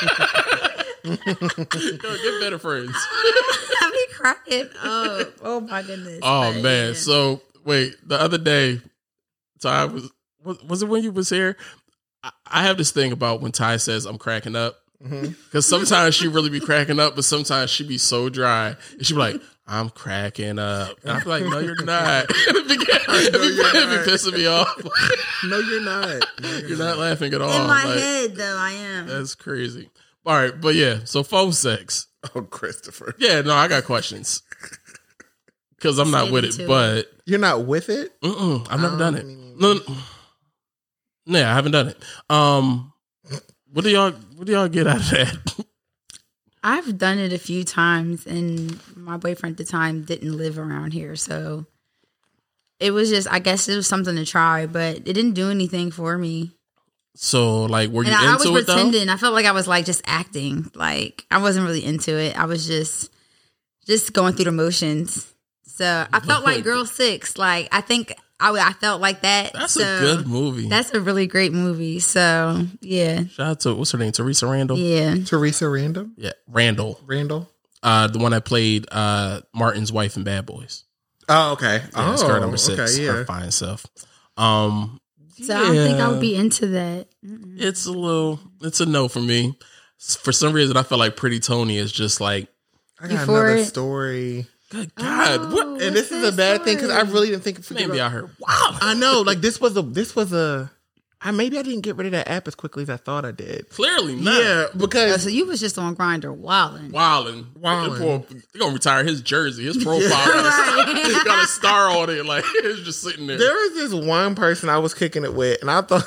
Yo, get better friends. I be cracking up. Oh my goodness. Oh But, man. yeah. So wait, the other day, Ty was was, was it when you was here? I, I have this thing about when Ty says I'm cracking up. Because sometimes she really be cracking up, but sometimes she be so dry. And she be like, I'm cracking up. And I be like, no, you're not. it be, it be, you're it be not. pissing me off. no, you're not. No, you're, You're not laughing at all. in my Like, head though, I am. that's crazy. All right, but yeah, so phone sex. Oh, Christopher. Yeah, no, I got questions. Because I'm not Save with me it, to but You're not with it? mm-mm, I've never I done don't it. mean- No, no, no, I haven't done it. Um, what do y'all what do y'all get out of that? I've done it a few times, and my boyfriend at the time didn't live around here, so it was just, I guess it was something to try, but it didn't do anything for me. So, like, were you And I, I was into it though? pretending. I felt like I was like just acting. Like I wasn't really into it. I was just just going through the motions. So I felt like Girl Six. Like I think I, I felt like that. That's So a good movie. That's a really great movie. So yeah, Shout out to what's her name, Teresa Randall. yeah. Teresa Random? Yeah, Randall, Randall? uh, the one that played uh Martin's wife in Bad Boys. Oh, okay. Yeah, oh, it's her number six. Okay, Her yeah. fine self. Um, So I don't think I yeah. would be into that. It's a little. It's a no for me. For some reason, I feel like Pretty Tony is just like, I got Before another it- story. good God, Oh, what? And this is a bad thing because I really didn't think. Maybe I heard. Wow, I know, like this was a this was a. I maybe I didn't get rid of that app as quickly as I thought I did. clearly not. Yeah, Oh, because so you was just on Grindr wilding. Wildin'. Wildin'. They're gonna retire his jersey. His profile got, a, got a star on it. Like it's just sitting there. there was this one person I was kicking it with, and I thought.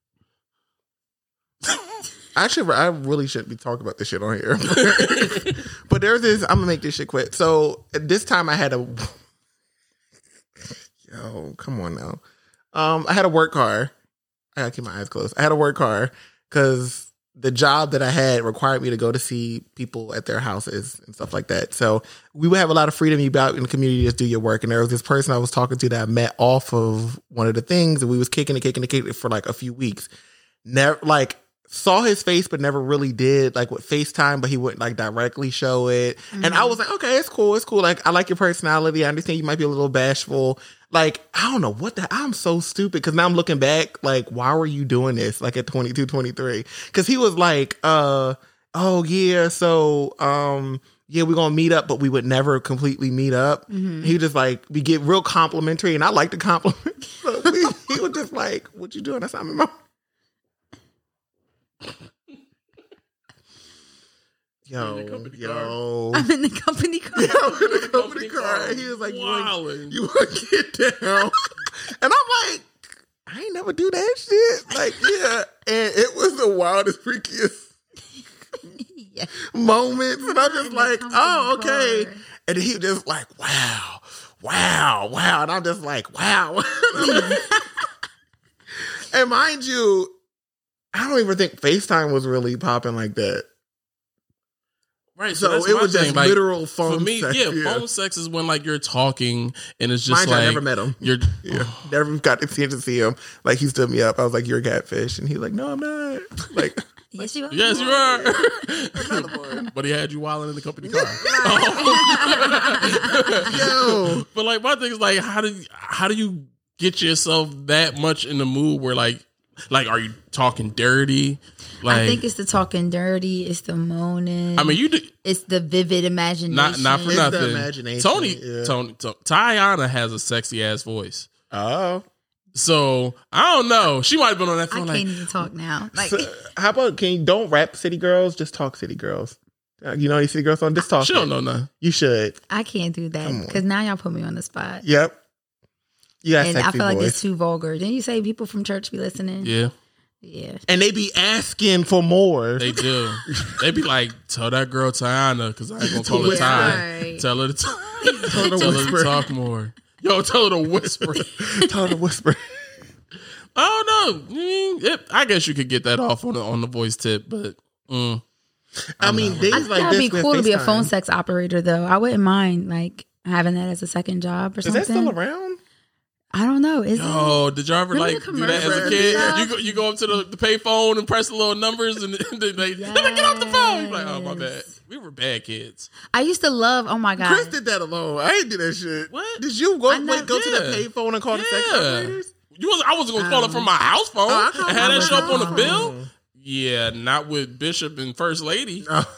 I should. I really shouldn't be talking about this shit on here. But there's this. I'm gonna make this shit quick. So this time I had a. Yo, come on now. Um, I had a work car. I gotta keep my eyes closed. I had a work car because the job that I had required me to go to see people at their houses and stuff like that. So we would have a lot of freedom. You be out in the community, just do your work. And there was this person I was talking to that I met off of one of the things, and we was kicking and kicking and kicking for like a few weeks. Never like saw his face, but never really did like with FaceTime, but he wouldn't like directly show it. Mm-hmm. And I was like, okay, it's cool. It's cool. Like, I like your personality. I understand you might be a little bashful. Like, I don't know what the, I'm so stupid. Cause now I'm looking back, like, why were you doing this? Like at twenty-two, twenty-three. Cause he was like, uh, oh yeah. So, um, yeah, we're going to meet up, but we would never completely meet up. Mm-hmm. He just like, we get real complimentary, and I like the compliment. So we, he was just like, what you doing? That's not my mom. Yo, yo. I'm in the company car. Yeah, I'm in the company car. And he was like, you want to get down? And I'm like, I ain't never do that shit. Like, yeah. And it was the wildest, freakiest yeah. moments. And I'm just like, oh, okay. Car. And he was just like, wow, wow, wow. And I'm just like, wow. And mind you, I don't even think FaceTime was really popping like that. Right, so, so it was just like, literal phone for me, sex. Yeah, yeah, phone sex is when like you're talking and it's just Mind like you, I never met him. You're yeah, never got the chance to see him. Like he stood me up. I was like, "You're a catfish," and he's like, "No, I'm not." Like, yes, you are. Yes, you are. But he had you wilding in the company car. Yo, but like my thing is like, how do how do you get yourself that much in the mood where like like are you talking dirty? Like, I think it's the talking dirty. It's the moaning. I mean, you do. It's the vivid imagination. Not, not for it's nothing. The imagination. Tony, yeah. Tony, Tony, Tiana has a sexy ass voice. Oh, so I don't know. She might have been on that phone. I like, can't even talk now. Like, so, how about can you don't rap City Girls? Just talk City Girls. You know any City Girls song? Just talk. She don't know nothing. You should. I can't do that because now y'all put me on the spot. Yep. Yeah, and sexy I feel like voice. it's too vulgar. Didn't you say people from church be listening? Yeah. Yeah. And they be asking for more. They do. They be like, tell that girl Tiana, because I ain't gonna call her Ty. Right. Tell her to talk. Tell her to, tell her to talk more. Yo, tell her to whisper. Tell her to whisper. I don't know. Mm, it, I guess you could get that off on the on the voice tip, but mm, I mean, things I think like that'd this be cool to be a FaceTime. phone sex operator, though. I wouldn't mind like having that as a second job or Is something. that still around? I don't know. Is Yo, it? did y'all ever Remember like the do that as a commercials kid? and You go, you go up to the, the pay phone and press the little numbers and then they yes. get off the phone. You're like, oh my bad. We were bad kids. I used to love. Oh my god, Chris did that alone. I ain't do that shit. What? Did you go I wait, never- go to yeah. the pay phone and call the sex Yeah. operators? You was I wasn't gonna call it from my house phone Oh, I called and have my that show up on the phone. bill. Yeah, not with Bishop and First Lady. Oh.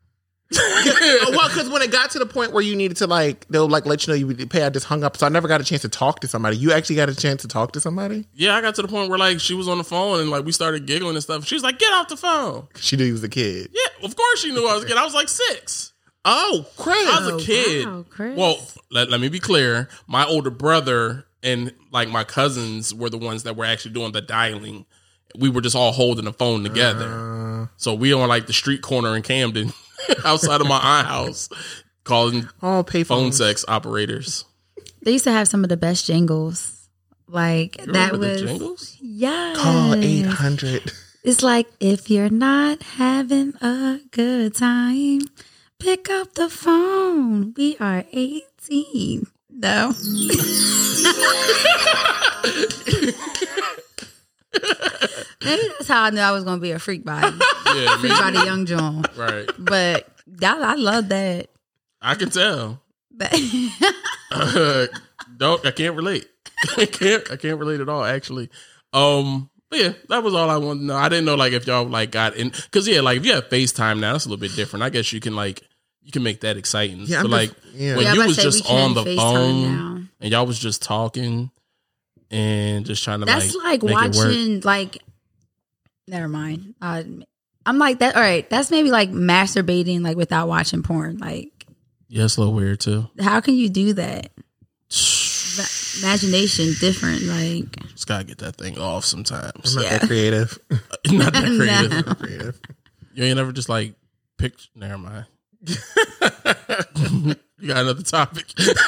Well, because when it got to the point where you needed to like, they'll like let you know you would pay. I just hung up, so I never got a chance to talk to somebody. You actually got a chance to talk to somebody? Yeah, I got to the point where like she was on the phone and like we started giggling and stuff. She was like, "Get off the phone." She knew you was a kid. Yeah, of course she knew I was a kid. I was like six. Oh, Chris! I was a Oh, kid. wow, Chris. Well, let, let me be clear. My older brother and like my cousins were the ones that were actually doing the dialing. We were just all holding the phone together. Uh, So we on like the street corner in Camden, outside of my aunt's house, calling oh, pay phone phones. sex operators. They used to have some of the best jingles. Like You that remember was the jingles? yeah. Call eight hundred. It's like if you're not having a good time, pick up the phone. We are eighteen. No. Maybe that's how I knew I was going to be a freak body. Yeah, Freak maybe. body young John. Right. But that, I love that. I can tell. But Uh, don't I can't relate. I can't I can't relate at all actually. Um but yeah, that was all I wanted to know. I didn't know like if y'all like got in because yeah, like if you have FaceTime now, that's a little bit different. I guess you can like you can make that exciting. Yeah, but I'm like just- yeah. when Yeah, I'm you about was to say just we can on the FaceTime phone now. and y'all was just talking and just trying to that's like, like, make it work. watching, like, never mind. Uh, I'm like that. All right. That's maybe like masturbating, like without watching porn. Like, Yeah, it's a little weird too. how can you do that? The imagination different. Like, Just gotta get that thing off sometimes. I'm not Yeah. that creative. Not that creative. No. creative. You ain't never just like pick. Never mind. You got another topic.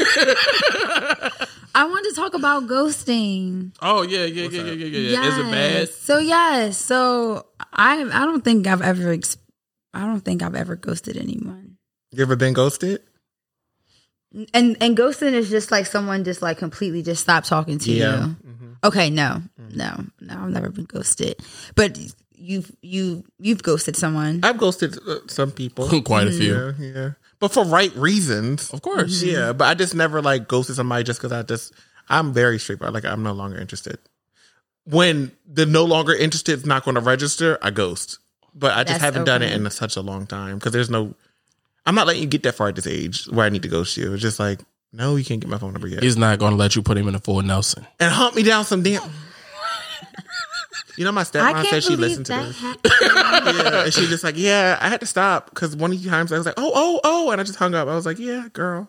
I wanted to talk about ghosting. Oh yeah, yeah, yeah, yeah, yeah, yeah. Is it bad? So yes. So I I don't think I've ever ex- I don't think I've ever ghosted anyone. You ever been ghosted? And and ghosting is just like someone just like completely just stopped talking to Yeah. you. Mm-hmm. Okay, no, no, no, I've never been ghosted. But you've you you've ghosted someone. I've ghosted uh, some people. Quite a few. Yeah, yeah. But for right reasons. Of course. Yeah, but I just never like ghosted somebody just because I just, I'm very straightforward. Like, I'm no longer interested. When the no longer interested is not going to register, I ghost. But I just That's haven't done it okay. in such a long time because there's no, I'm not letting you get that far at this age where I need to ghost you. It's just like, no, you can't get my phone number yet. He's not going to let you put him in a full Nelson. And hunt me down some damn. You know, my I stepmom can't said she believe listened to that this. happened. Yeah, and she just like, yeah, I had to stop because one of the times I was like, oh, oh, oh, and I just hung up. I was like, yeah, girl.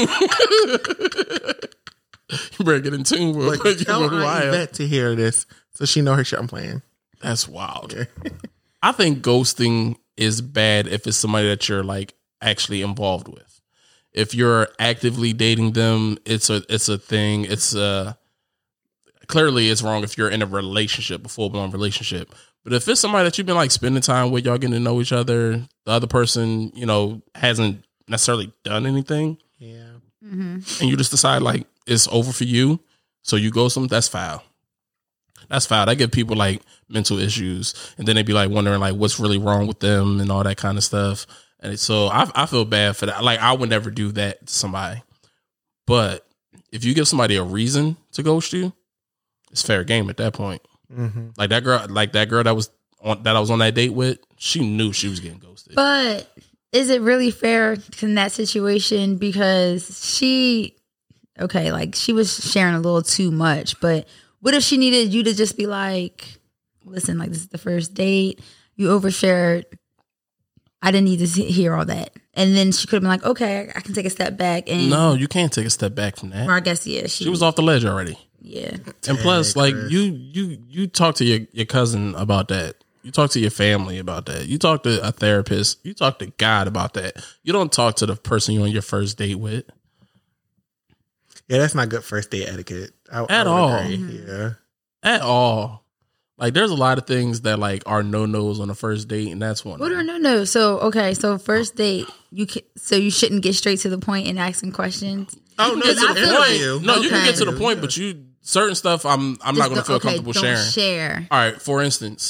You better get in tune with, Like, with tell who I Aunt am. Yvette to hear this so she know her shit I'm playing. That's wild. I think ghosting is bad if it's somebody that you're like actually involved with. If you're actively dating them, it's a it's a thing. It's a clearly it's wrong if you're in a relationship, a full blown relationship. But if it's somebody that you've been like spending time with, y'all getting to know each other, the other person, you know, hasn't necessarily done anything, Yeah. Mm-hmm. and you just decide like it's over for you, so you ghost them, that's foul. That's foul. That give people like mental issues, and then they be like wondering like what's really wrong with them and all that kind of stuff. And so I, I feel bad for that. Like I would never do that to somebody. But if you give somebody a reason to ghost you, it's fair game at that point. Mm-hmm. Like that girl, like that girl that was on that I was on that date with, she knew she was getting ghosted. But is it really fair in that situation? Because she, okay, like she was sharing a little too much. But what if she needed you to just be like, listen, like this is the first date. You overshared. I didn't need to hear all that. And then she could have been like, okay, I can take a step back. And No, you can't take a step back from that. or I guess, yeah. She, She was off the ledge already. Yeah. And plus, like Chris. you, you, you talk to your, your cousin about that. You talk to your family about that. You talk to a therapist. You talk to God about that. You don't talk to the person you're on your first date with. Yeah, that's not good first date etiquette. I, At I would all. agree. Mm-hmm. Yeah. At all. Like there's a lot of things that like are no-nos on a first date, and that's one. What are no no? So okay, so first date, you can, so you shouldn't get straight to the point and asking questions. Oh, no, Get it's to an the point. interview. No, you can Okay. get to the point, but you certain stuff I'm I'm not Just going to don't- feel okay, comfortable don't sharing. Share. All right, for instance,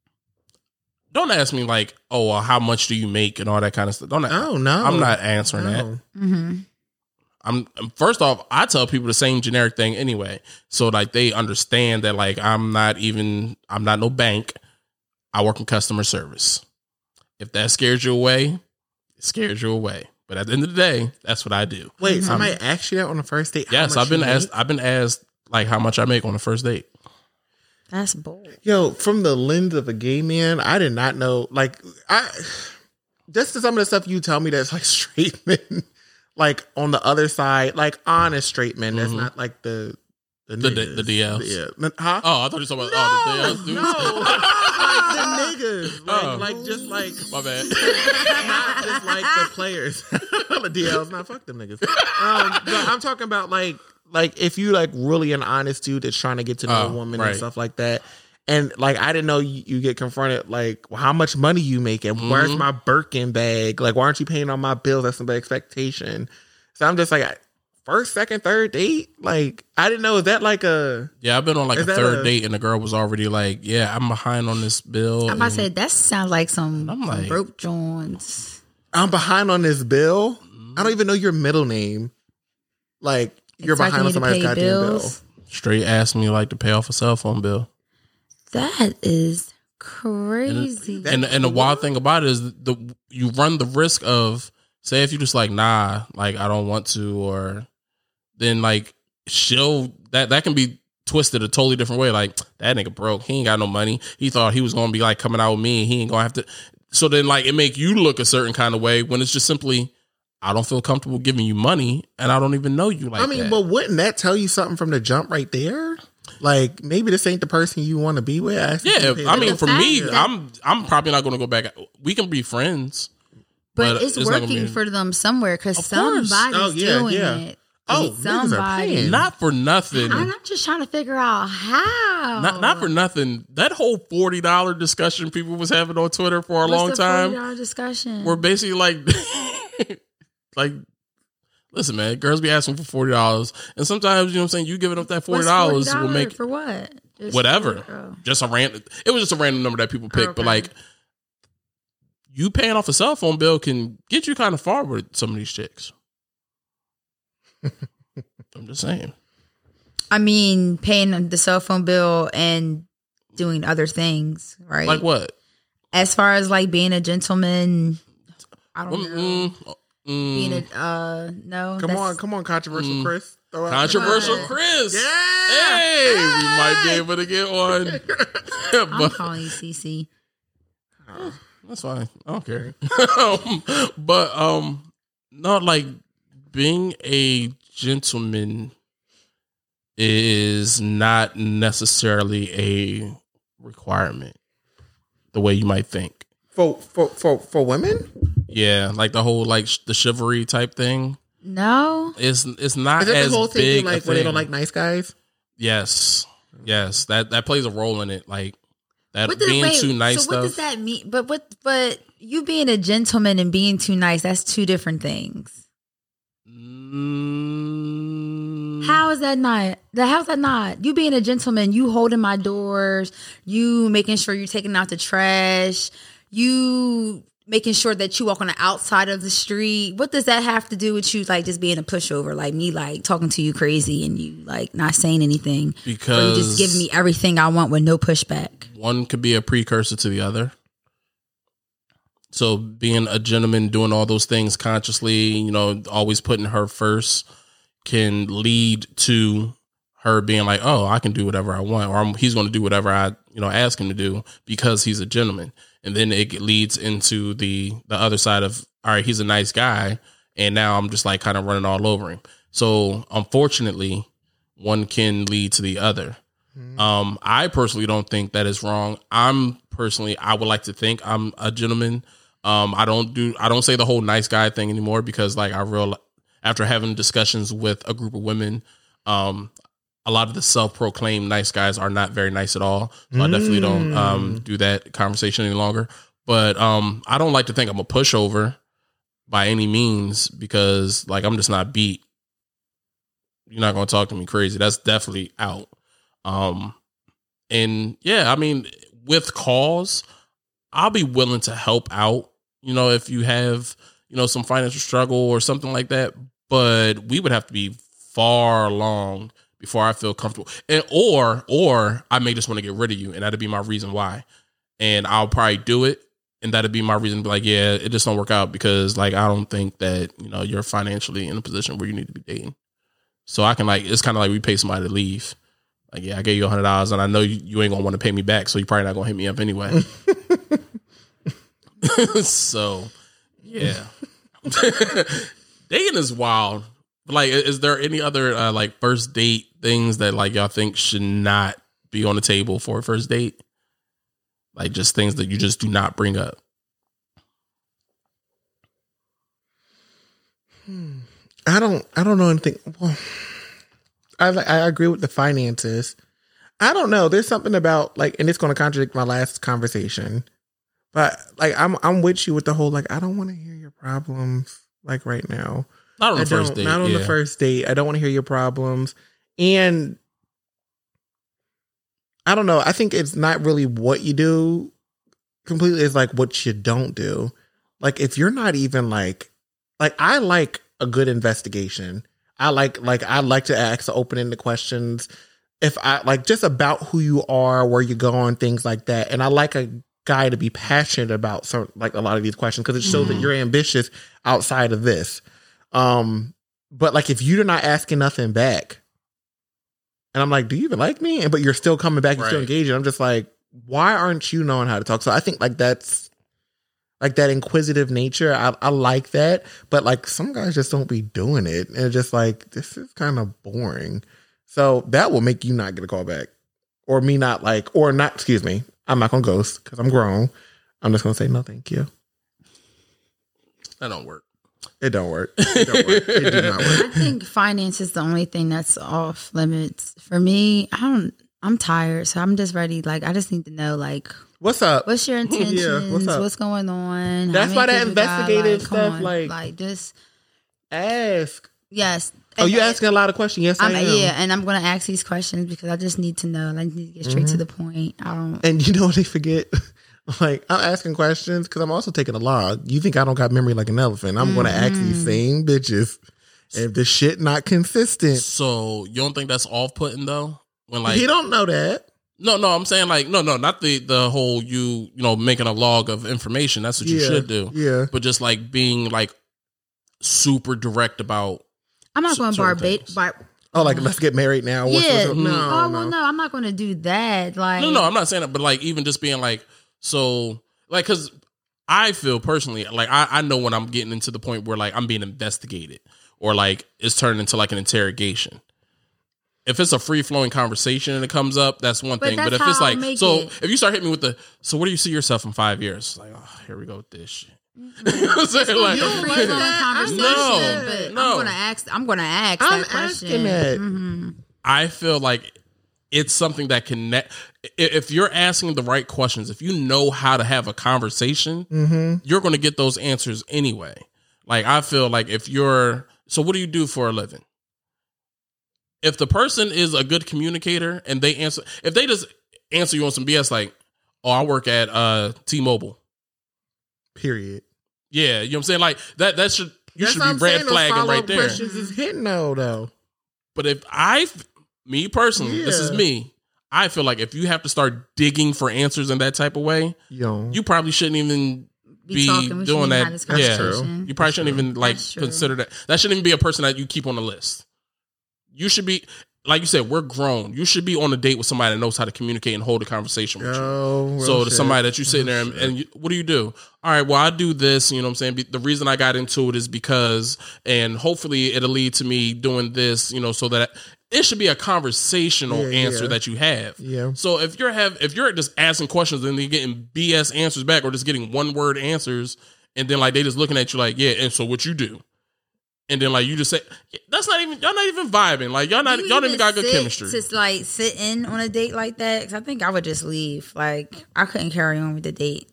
don't ask me like, oh, well, how much do you make and all that kind of stuff. Don't. Oh, no. I'm not answering that. No. Mm-hmm. I'm first off, I tell people the same generic thing anyway, so like they understand that like I'm not even I'm not no bank. I work in customer service. If that scares you away, it scares you away. But at the end of the day, that's what I do. Wait, somebody asked you that on the first date? How Yes, much I've been you asked. make? I've been asked like how much I make on the first date. That's bold. Yo, from the lens of a gay man, I did not know. Like, I just some of the stuff you tell me that's like straight men, like on the other side, like honest straight men. That's Mhm. not like the the The- niggas. the D Ls. Yeah, huh? Oh, I thought you were talking about oh, the dudes. No, like the niggas, like, Oh. like just like My bad. not just like the players. The D Ls, not fuck them niggas. Um, but I'm talking about like like if you like really an honest dude that's trying to get to know Oh, a woman right. and stuff like that. And like I didn't know you, you get confronted like, well, how much money you making? Where's Mhm. my Birkin bag? Like, why aren't you paying on my bills? That's an expectation. So I'm just like, first, second, third date. Like I didn't know. Is that like a? Yeah, I've been on like Is a that third a- date, and the girl was already like, "Yeah, I'm behind on this bill." I'm about to and- say that sounds like some, I'm some like- broke Jones. I'm behind on this bill. I don't even know your middle name. Like you're Expecting behind on you to somebody's pay goddamn bills. Straight asked me like to pay off a cell phone bill. That is crazy. That- And and the wild thing about it is the you run the risk of say if you just like nah, like I don't want to, or then like she'll that that can be twisted a totally different way. Like that nigga broke, he ain't got no money. He thought he was gonna be like coming out with me, and he ain't gonna have to. So then like it make you look a certain kind of way when it's just simply I don't feel comfortable giving you money, and I don't even know you like I mean, that. but wouldn't that tell you something from the jump right there? Like maybe this ain't the person you want to be with. Ask Yeah, them to pay I mean, bills. for me, fact that- I'm I'm probably not going to go back. We can be friends, but, but it's, it's not gonna working be- for them somewhere because Of course. somebody's Oh, yeah, doing yeah. it. Oh, niggas are somebody. paying. Not for nothing. I'm not just trying to figure out how. Not not for nothing. That whole forty dollar discussion people was having on Twitter for a What's long the time. forty dollar discussion. We're basically like, like, listen, man, girls be asking for forty dollars, and sometimes you know what I'm saying. You giving up that forty dollars will make for what? Just whatever. for- oh. Just a random. It was just a random number that people picked, Okay. but like, you paying off a cell phone bill can get you kind of far with some of these chicks. I'm just saying. I mean, paying the cell phone bill and doing other things, right? Like what? As far as like being a gentleman, I don't know. Mm, mm, Being a uh, no. Come that's- on, come on, controversial Mm. Chris. Throw out- controversial What? Chris. Yeah. Hey, we might be able to get one. I'm but calling you C C. that's fine. I don't care. um, but um, not like being a gentleman is not necessarily a requirement the way you might think. For for for for women? Yeah, like the whole like sh- the chivalry type thing. No, It's it's not Is it as the whole thing big like a where they thing. don't like nice guys? Yes, yes, that that plays a role in it. Like that what does, being wait, too nice so what does stuff. that mean? But what? But you being a gentleman and being too nice—that's two different things. Mm, How is that not? The how's that not? You being a gentleman, you holding my doors, you making sure you're taking out the trash, you making sure that you walk on the outside of the street. What does that have to do with you like just being a pushover, like me like talking to you crazy and you like not saying anything? Or you because just giving me everything I want with no pushback. one could be a precursor to the other. So being a gentleman, doing all those things consciously, you know, always putting her first can lead to her being like, oh, I can do whatever I want, or I'm, he's going to do whatever I, you know, ask him to do because he's a gentleman. And then it leads into the, the other side of, all right, he's a nice guy. And now I'm just like kind of running all over him. So unfortunately, one can lead to the other. Mm-hmm. Um, I personally don't think that is wrong. I'm personally, I would like to think I'm a gentleman. Um, I don't do, I don't say the whole nice guy thing anymore because like I real after having discussions with a group of women, um, a lot of the self-proclaimed nice guys are not very nice at all. So I definitely don't um, do that conversation any longer. But um, I don't like to think I'm a pushover by any means because like I'm just not beat. You're not going to talk to me crazy. That's definitely out. Um, and yeah, I mean, with calls, I'll be willing to help out, you know, if you have, you know, some financial struggle or something like that, but we would have to be far along before I feel comfortable. And, or, or I may just want to get rid of you and that'd be my reason why. And I'll probably do it. And that'd be my reason to be like, yeah, it just don't work out because like, I don't think that, you know, you're financially in a position where you need to be dating. So I can like, it's kind of like we pay somebody to leave. Like, yeah, I gave you a hundred dollars and I know you, you ain't gonna want to pay me back. So you're probably not gonna hit me up anyway. So yeah, dating is wild. Like, is there any other uh, like first date things that like y'all think should not be on the table for a first date? Like just things that you just do not bring up. I don't. I don't know anything. Well, I I agree with the finances. I don't know. There's something about like, and it's going to contradict my last conversation, but like I'm I'm with you with the whole like I don't want to hear your problems like right now. Not on the I first don't, date. Not on yeah. the first date. I don't want to hear your problems, and I don't know. I think it's not really what you do completely. It's like what you don't do. Like if you're not even like, like I like a good investigation. I like, like, I like to ask open-ended questions. If I like just about who you are, where you're going, things like that. And I like a guy to be passionate about some, like a lot of these questions because it shows Mhm. that you're ambitious outside of this. Um, but like if you're not asking nothing back, and I'm like, do you even like me? And but you're still coming back, you're still Right. engaging. I'm just like, why aren't you knowing how to talk? So I think like that's like that inquisitive nature. I, I like that, but like some guys just don't be doing it, and it's just like this is kind of boring. So that will make you not get a call back, or me not like, or not. Excuse me, I'm not gonna ghost because I'm grown. I'm just gonna say no, thank you. That don't work. It don't work. It don't work. It do not work. I think finance is the only thing that's off limits for me. I don't. I'm tired, so I'm just ready. Like I just need to know, like, what's up? what's your intentions? Yeah, what's up? What's going on? That's How why many that kids you got? investigative Like, come stuff, on. like- like just Ask. yes. Oh, And you then- asking a lot of questions? Yes, I I'm, am. yeah, and I'm gonna ask these questions because I just need to know. I need to get straight to the point. I don't. And you know what they forget? Like, I'm asking questions because I'm also taking a log. You think I don't got memory like an elephant? I'm going to ask these same bitches. If the shit not consistent, So you don't think that's off putting though? When like he don't know that. no, no, I'm saying like no, no, not the the whole you you know making a log of information. That's what you Yeah, should do. yeah. But just like being like super direct about. I'm not c- going to certain barbate. things. Bar- Oh, like let's get married now. What's- yeah. what's- no, oh no. well, no, I'm not going to do that. Like No, no, I'm not saying that, but like even just being like so like because I feel personally like I I know when I'm getting into the point where like I'm being investigated or like it's turned into like an interrogation. If it's a free flowing conversation and it comes up, that's one But thing. But that's if it's how I'll like, make so it. if you start hitting me with the, so where do you see yourself in five years? Like, oh, here we go with this shit. You know what I'm saying? Like, It's a free flowing conversation, No, but no. I'm gonna ask. I'm gonna ask I'm that question. asking that. Mhm. I feel like it's something that can, ne- if you're asking the right questions, if you know how to have a conversation, Mm-hmm. you're going to get those answers anyway. Like, I feel like if you're, so what do you do for a living? If the person is a good communicator and they answer, if they just answer you on some B S like, oh, I work at uh, T-Mobile. Period. Yeah, you know what I'm saying? Like, that, that should, you That's should what be I'm red saying, those flagging right follow-up there. Questions is hitting though, though. But if I, me personally, this is Yeah. me. I feel like if you have to start digging for answers in that type of way, Yo, you probably shouldn't even Be be talking, we shouldn't doing even that. have this Yeah, conversation. you probably shouldn't even like That's true. consider that. That shouldn't even be a person that you keep on the list. You should be, like you said, we're grown. You should be on a date with somebody that knows how to communicate and hold a conversation with you. yo, real So to shit. somebody that you sit there and, and you, what do you do? All right, well, I do this, you know what I'm saying? Be- The reason I got into it is because, and hopefully it'll lead to me doing this, you know, so that it should be a conversational Yeah, answer yeah. that you have. Yeah. So if you're have if you're just asking questions and you're getting B S answers back or just getting one word answers and then like they just looking at you like, yeah, and so what you do? And then like you just say that's not even y'all not even vibing. Like y'all not You y'all don't even got good sit- chemistry. Just like sit in on a date like that, because I think I would just leave. Like I couldn't carry on with the date.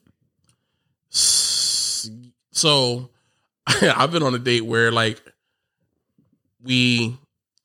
So I've been on a date where like we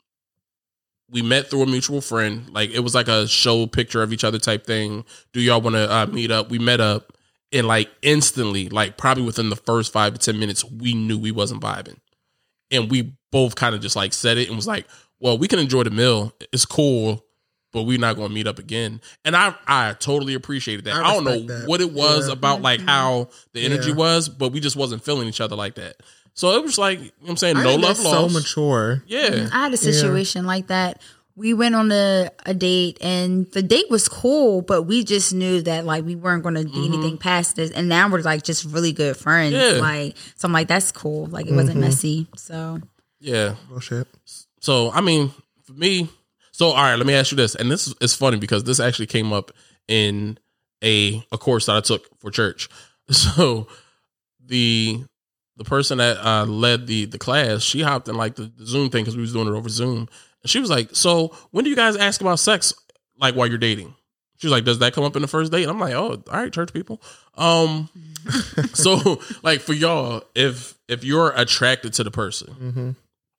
we met through a mutual friend. Like it was like a show picture of each other type thing. Do y'all want to uh, meet up? We met up and like instantly, like probably within the first five to ten minutes, we knew we wasn't vibing. And we both kind of just like said it and was like, well, we can enjoy the meal. It's cool, but we're not going to meet up again. And I, I totally appreciated that. I I, don't know respect that. what it was Yeah. about like how the energy Yeah. was, but we just wasn't feeling each other like that. So it was like, you know what I'm saying, I no think love that's lost. so mature. Yeah. I had a situation like that. We went on a, a date and the date was cool, but we just knew that like we weren't going to do anything past this. And now we're like just really good friends. Yeah. Like, so I'm like, that's cool. Like it wasn't messy. So Yeah. Bullshit. So, I mean, for me, so, all right, let me ask you this. And this is funny because this actually came up in a, a course that I took for church. So the the person that uh, led the the class, she hopped in like the, the Zoom thing because we was doing it over Zoom. And she was like, so when do you guys ask about sex like while you're dating? She was like, does that come up in the first date? And I'm like, oh, all right, church people. Um, so like for y'all, if if you're attracted to the person, Mm-hmm.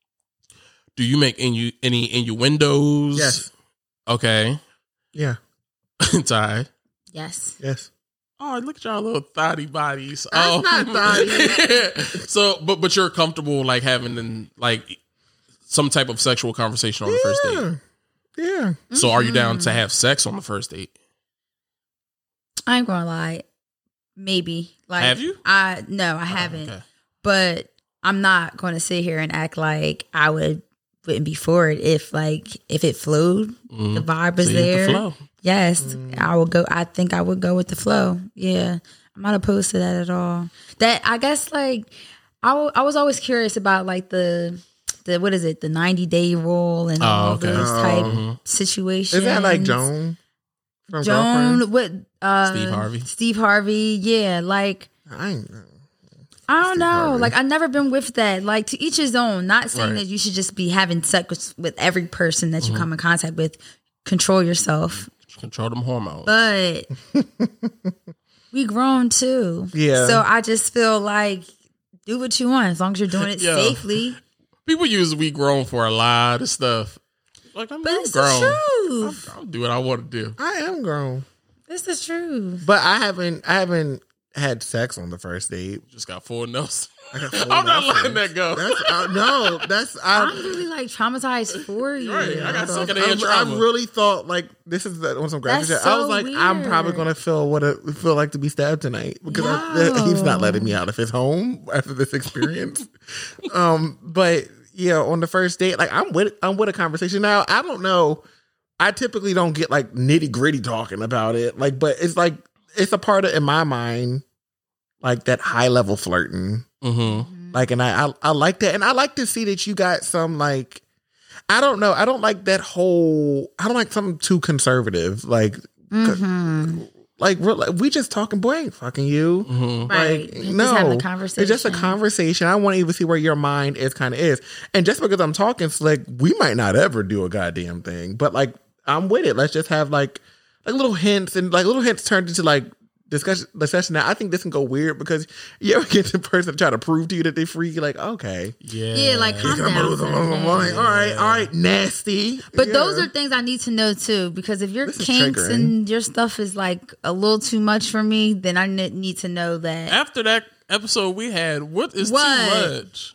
do you make innu- any innuendos? Yes. Okay. Yeah. Ty. yes. Yes. Oh, look at y'all little thotty bodies. That's oh. not thotty. So, but but you're comfortable like having an, like some type of sexual conversation on the first date. Yeah. So, are you down to have sex on the first date? I ain't gonna lie. Maybe. Like Have you? I no, I haven't. Okay. But I'm not gonna sit here and act like I would wouldn't be for it if like if it flowed, Mhm. the vibe was So you hit the there. flow. Yes, I would go. I think I would go with the flow. Yeah, I'm not opposed to that at all. That I guess like I, w- I was always curious about like the the what is it the ninety day rule and Oh, all okay. those Oh. type Mhm. situations. Is that like Joan from Joan, Girlfriends? what? Uh, Steve Harvey. Steve Harvey. Yeah, like I ain't know. I don't Steve know. Harvey. Like, I've never been with that. Like, to each his own. Not saying Right. that you should just be having sex with, with every person that you come in contact with. Control yourself. Control them hormones. But we grown too. Yeah. So I just feel like do what you want as long as you're doing it Yo. safely. People use "we grown" for a lot of stuff. Like I'm, But I'm it's grown. the truth. I'll do what I want to do. I am grown, It's the truth. but I haven't. I haven't had sex on the first date. Just got full nose. I got full I'm not nothing. letting that go. That's uh, no. That's I'm I. really like traumatized for you. Right, I got I, second hand I trauma. really thought like this is the, on some graphic That's shit. I was so like, I'm probably weird. gonna feel what it would feel like to be stabbed tonight because I, No. he's not letting me out of his home after this experience. um, but yeah, on the first date, like I'm with I'm with a conversation now. I don't know. I typically don't get like nitty gritty talking about it, like, but it's like it's a part of in my mind, like that high level flirting. Mm-hmm. Like, and I, I I like that, and I like to see that you got some like, I don't know, I don't like that whole, I don't like something too conservative, like, Mm-hmm. like we're like, we just talking, boy, I ain't fucking you, Mm-hmm. Right. like, You're just no, having a conversation. it's just a conversation. I want to even see where your mind is, kind of is, and just because I'm talking slick, we might not ever do a goddamn thing, but like I'm with it. Let's just have like like little hints, and like little hints turned into like discussion discussion. Now I think this can go weird because you ever get the person try to prove to you that they freaky, like, okay, Yeah. Yeah, like calm down. for a minute. all right, all right, nasty. But Yeah. those are things I need to know too, because if your This is kinks triggering. and your stuff is like a little too much for me, then I ne- need to know that. After that episode we had, what is What? too much?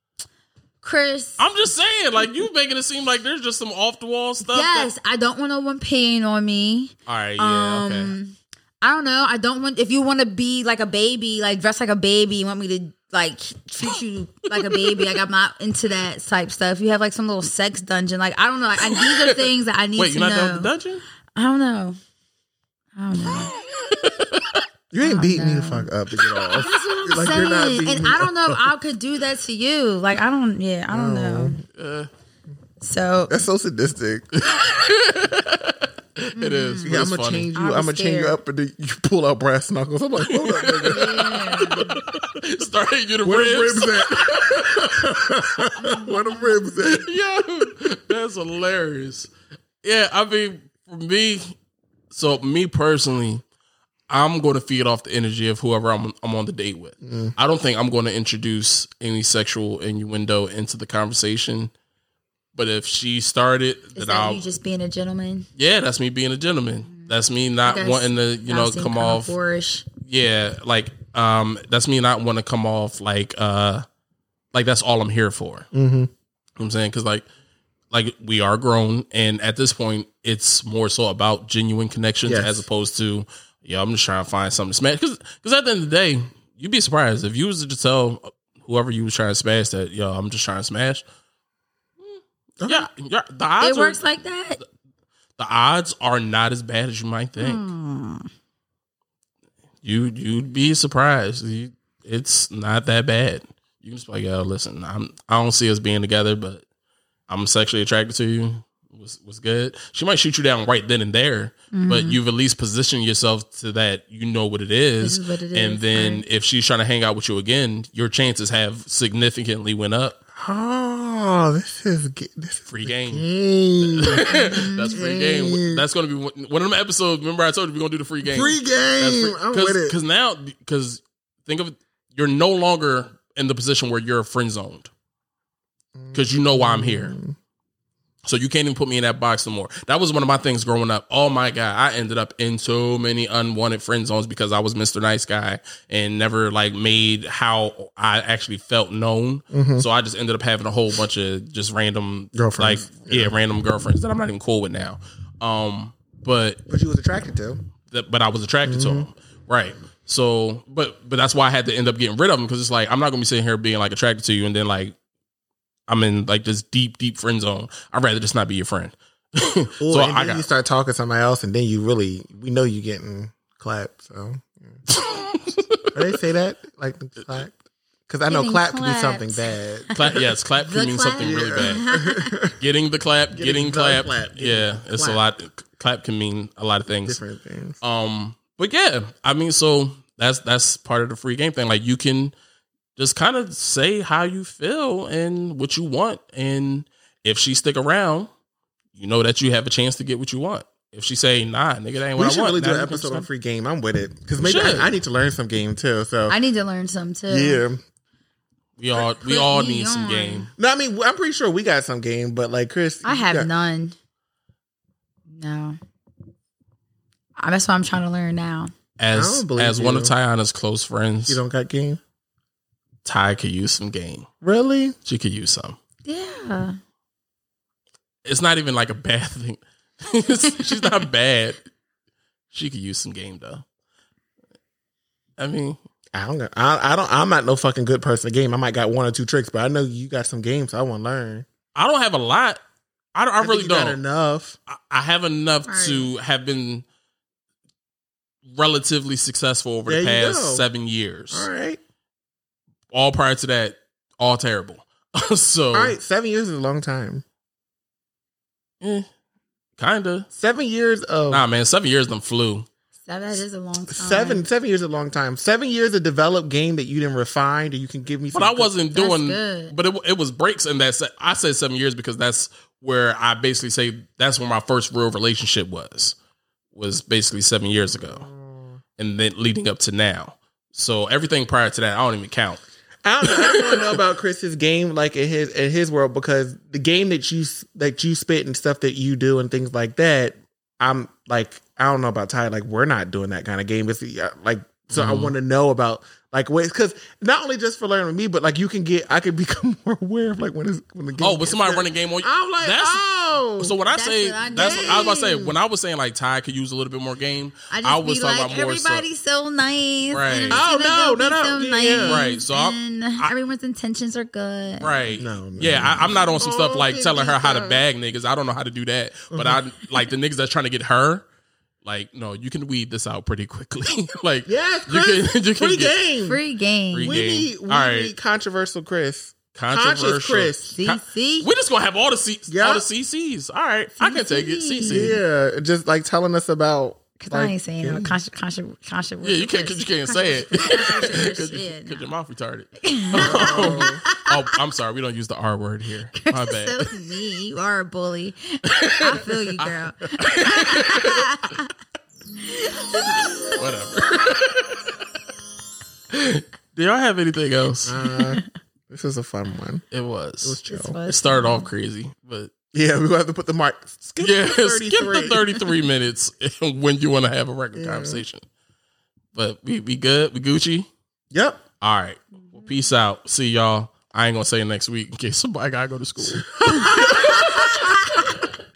Chris, I'm just saying, like you making it seem like there's just some off the wall stuff. yes, that- I don't want no one peeing on me. all right. Yeah. okay. Um, I don't know. I don't want, if you want to be like a baby, like dress like a baby, you want me to like treat you like a baby. Like I'm not into that type stuff. You have like some little sex dungeon. Like I don't know. Like, and these are things that I need Wait, to you're not know. done with the dungeon? I don't know. I don't know. You ain't beating me the fuck up to get off. That's what I'm Like, you're not saying. beating And me I don't know if up. I could do that to you. Like I don't. Yeah, I don't know. Uh, So That's so sadistic. it is. but Yeah, I'm it's gonna funny. change you. I'll be I'm gonna change you scared. up, and then you pull out brass knuckles. I'm like, hold up, nigga. Start hitting you the Where the ribs. ribs at? Where the ribs at? Yo, that's hilarious. Yeah, I mean, for me, so me personally, I'm going to feed off the energy of whoever I'm, I'm on the date with. I don't think I'm going to introduce any sexual innuendo into the conversation. But if she started, is then that I'll, you just being a gentleman? yeah, that's me being a gentleman. That's me not Guys, wanting to, you y'all know, seem come kinda off. boorish. Yeah, like um, that's me not want to come off like uh, like that's all I'm here for. Mm-hmm. You know what I'm saying, because like like we are grown, and at this point, it's more so about genuine connections Yes. as opposed to yeah, I'm just trying to find something to smash. Because because at the end of the day, you'd be surprised if you was to tell whoever you was trying to smash that yo, I'm just trying to smash. Okay. Yeah, yeah, the odds It are, works like that. the odds are not as bad as you might think. Hmm. You you'd be surprised. You, it's not that bad. You can just be like, yo, listen, I'm I don't see us being together, but I'm sexually attracted to you. Was was good. She might shoot you down right then and there, but you've at least positioned yourself to that you know what it is. This is what it and is, then right. if she's trying to hang out with you again, your chances have significantly went up. Oh, this is ge- this is Free game. game. That's free game. That's going to be one one of them episodes. Remember, I told you we're going to do the free game. Free game. I'm with it. Because now, because think of it, you're no longer in the position where you're friend zoned. Because you know why I'm here. So you can't even put me in that box no more. That was one of my things growing up. Oh my God. I ended up in so many unwanted friend zones because I was Mister Nice Guy and never like made how I actually felt known. Mm-hmm. So I just ended up having a whole bunch of just random Girlfriends. Like, yeah, random girlfriends that I'm not even cool with now. Um, but But you was attracted to. that, but I was attracted Mm-hmm. to him. Right. So, but, but that's why I had to end up getting rid of him. Cause it's like, I'm not gonna be sitting here being like attracted to you. And then like, I'm in like this deep, deep friend zone. I'd rather just not be your friend. Ooh, so and I then got, you start talking to somebody else, and then you really, we know you getting clapped. So, yeah. Did they say that like the clap? Because I know Getting clap can be clapped. something bad. clap, yes, clap The can mean clap? something really bad. Getting the clap, getting, Getting the clap. clap, getting Yeah. It's clap. a lot. Clap can mean a lot of things. Different things. Um, but yeah, I mean, so that's, that's part of the free game thing. Like you can, just kind of say how you feel and what you want. And if she stick around, you know that you have a chance to get what you want. If she say, nah, nigga, that ain't what I want. We should really do now an you can episode on stop. free game. I'm with it. Because maybe I, I need to learn some game too. So I need to learn some too. yeah. We all Put we all me need some on. game. No, I mean, I'm pretty sure we got some game, but like Chris. I you have got- none. No. Uh, That's what I'm trying to learn now. As don't believe as one you. of Tiana's close friends, You don't got game? Ty could use some game. Really? She could use some. Yeah. It's not even like a bad thing. She's not bad. She could use some game though. I mean, I don't got, I, I don't, I'm not no fucking good person at game. I might got one or two tricks, but I know you got some games, so I want to learn. I don't have a lot. I don't. I, think really you got don't. enough. I, I have enough Right. to have been relatively successful over There the you past go. seven years. All right. All prior to that, all terrible. so, All right. Seven years is a long time. eh, kinda. Seven years of Nah, man, seven years them flew. So that is a long time. seven. Seven years is a long time. Seven years of developed game that you didn't refine, and you can give me. Some But I good- wasn't That's doing. good. But it, it was breaks in that. Se- I said seven years because that's where I basically say that's where my first real relationship was. Was basically seven years ago, and then leading up to now. So everything prior to that, I don't even count. I don't know. I don't want to know about Chris's game, like in his in his world, because the game that you that you spit and stuff that you do and things like that. I'm like, I don't know about Ty. Like, we're not doing that kind of game. It's uh, like, so I Mhm. want to know about like ways, because not only just for learning with me, but like you can get, I can become more aware of like when it's when the game. Oh, with gets somebody there. running game on you. I'm like, that's, oh, So when I That's say what I that's what I was about to say, need. when I was saying like Ty could use a little bit more game, I just I was be talking like, about more so. everybody's so nice. Right. And it's Oh, gonna no, go no, be no. So Yeah, nice, yeah. Right, so I'm- and I- everyone's intentions are good. Right. No, no, yeah, no. I, I'm not on some stuff Oh, like telling her how to Pipita. bag niggas. I don't know how to do that. But I like the niggas that's trying to get her. Like, no, you can weed this out pretty quickly. like, Yes, you Chris, can, you can free get game. Free game. Free We game. need, we All right. need controversial Chris. controversial. Conscious Chris. C Con- C. We just gonna have all the C- Yeah. all the C Cs. All right, I can take it. C C. Yeah, just like telling us about. Because like, I ain't saying no conscious, conscious, conscious. Yeah, you can't because you can't say it because Yeah, no. your mouth retarded. oh, I'm sorry, we don't use the R word here. My bad. So me, you are a bully. I feel you, girl. Whatever. Do y'all have anything else? Uh, this is a fun one. It was. It was chill. This was It started off crazy, but Yeah, we have to put the mark. Skip yeah, the skip thirty-three. the thirty-three minutes when you want to have a record Yeah. conversation. But we we good. We Gucci. Yep. All right. Well, peace out. See y'all. I ain't gonna say next week in case somebody gotta go to school.